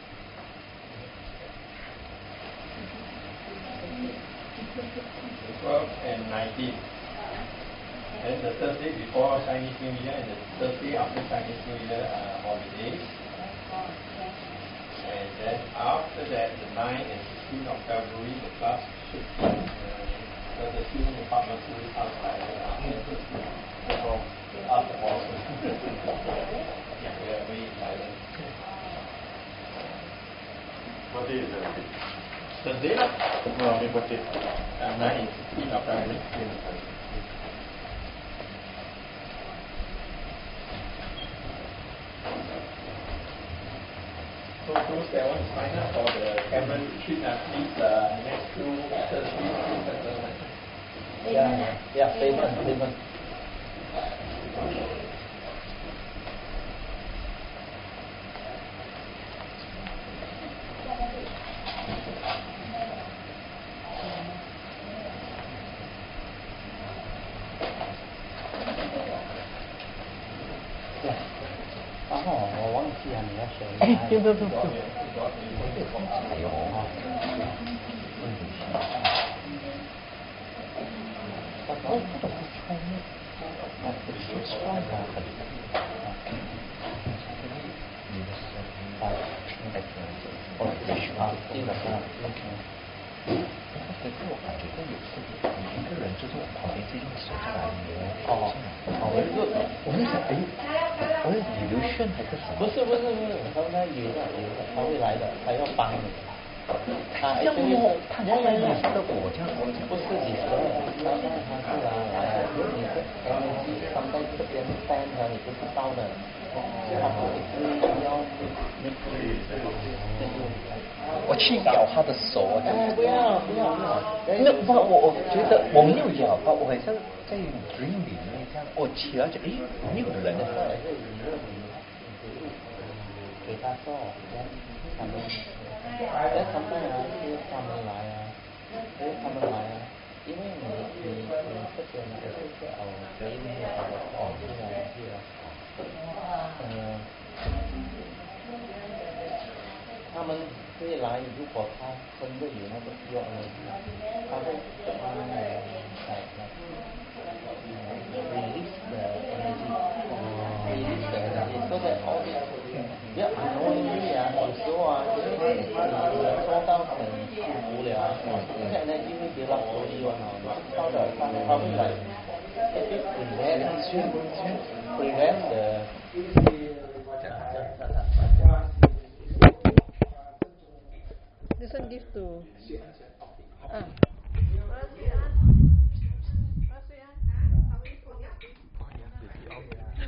12 and 19. Then the Thursday before Chinese New Year and the Thursday after Chinese New Year are holidays. And then after that, the 9th and 16th of February, the class should be the student department who is outside so ask the boss. Yeah, we are very silent. What day is that? Thursday lah. No, I mean what day? 9 and 16th of February. So those that want to sign up for the Cameron retreat, please next 2 Thursdays, please settle. Yeah, payment.我忘记了你要选哪里。不。还有啊。基本上。可是我感觉到有时候你一个人就是我旁边这用手在来摸。我在想，我是李刘炫还是什么？不是，他们有的，他会来的，他要帮你。他要摸，他要来的我这样，不是你说的，他是来，如果你是 energy 放在这边 stand 的，你不知道的，他不是要那个。我去咬他的手啊！不要！没有，我觉得我没有咬他，我好像在 dream 里面这样，我起来就没有人。给他做，他们因为你这边就是给你他们会来，如果他真的有那个需要他会release the energy so that all these unknowingly 有时候因为你做到很无聊这个 energy 会给到手里你知道的，他会来prevent the This one give to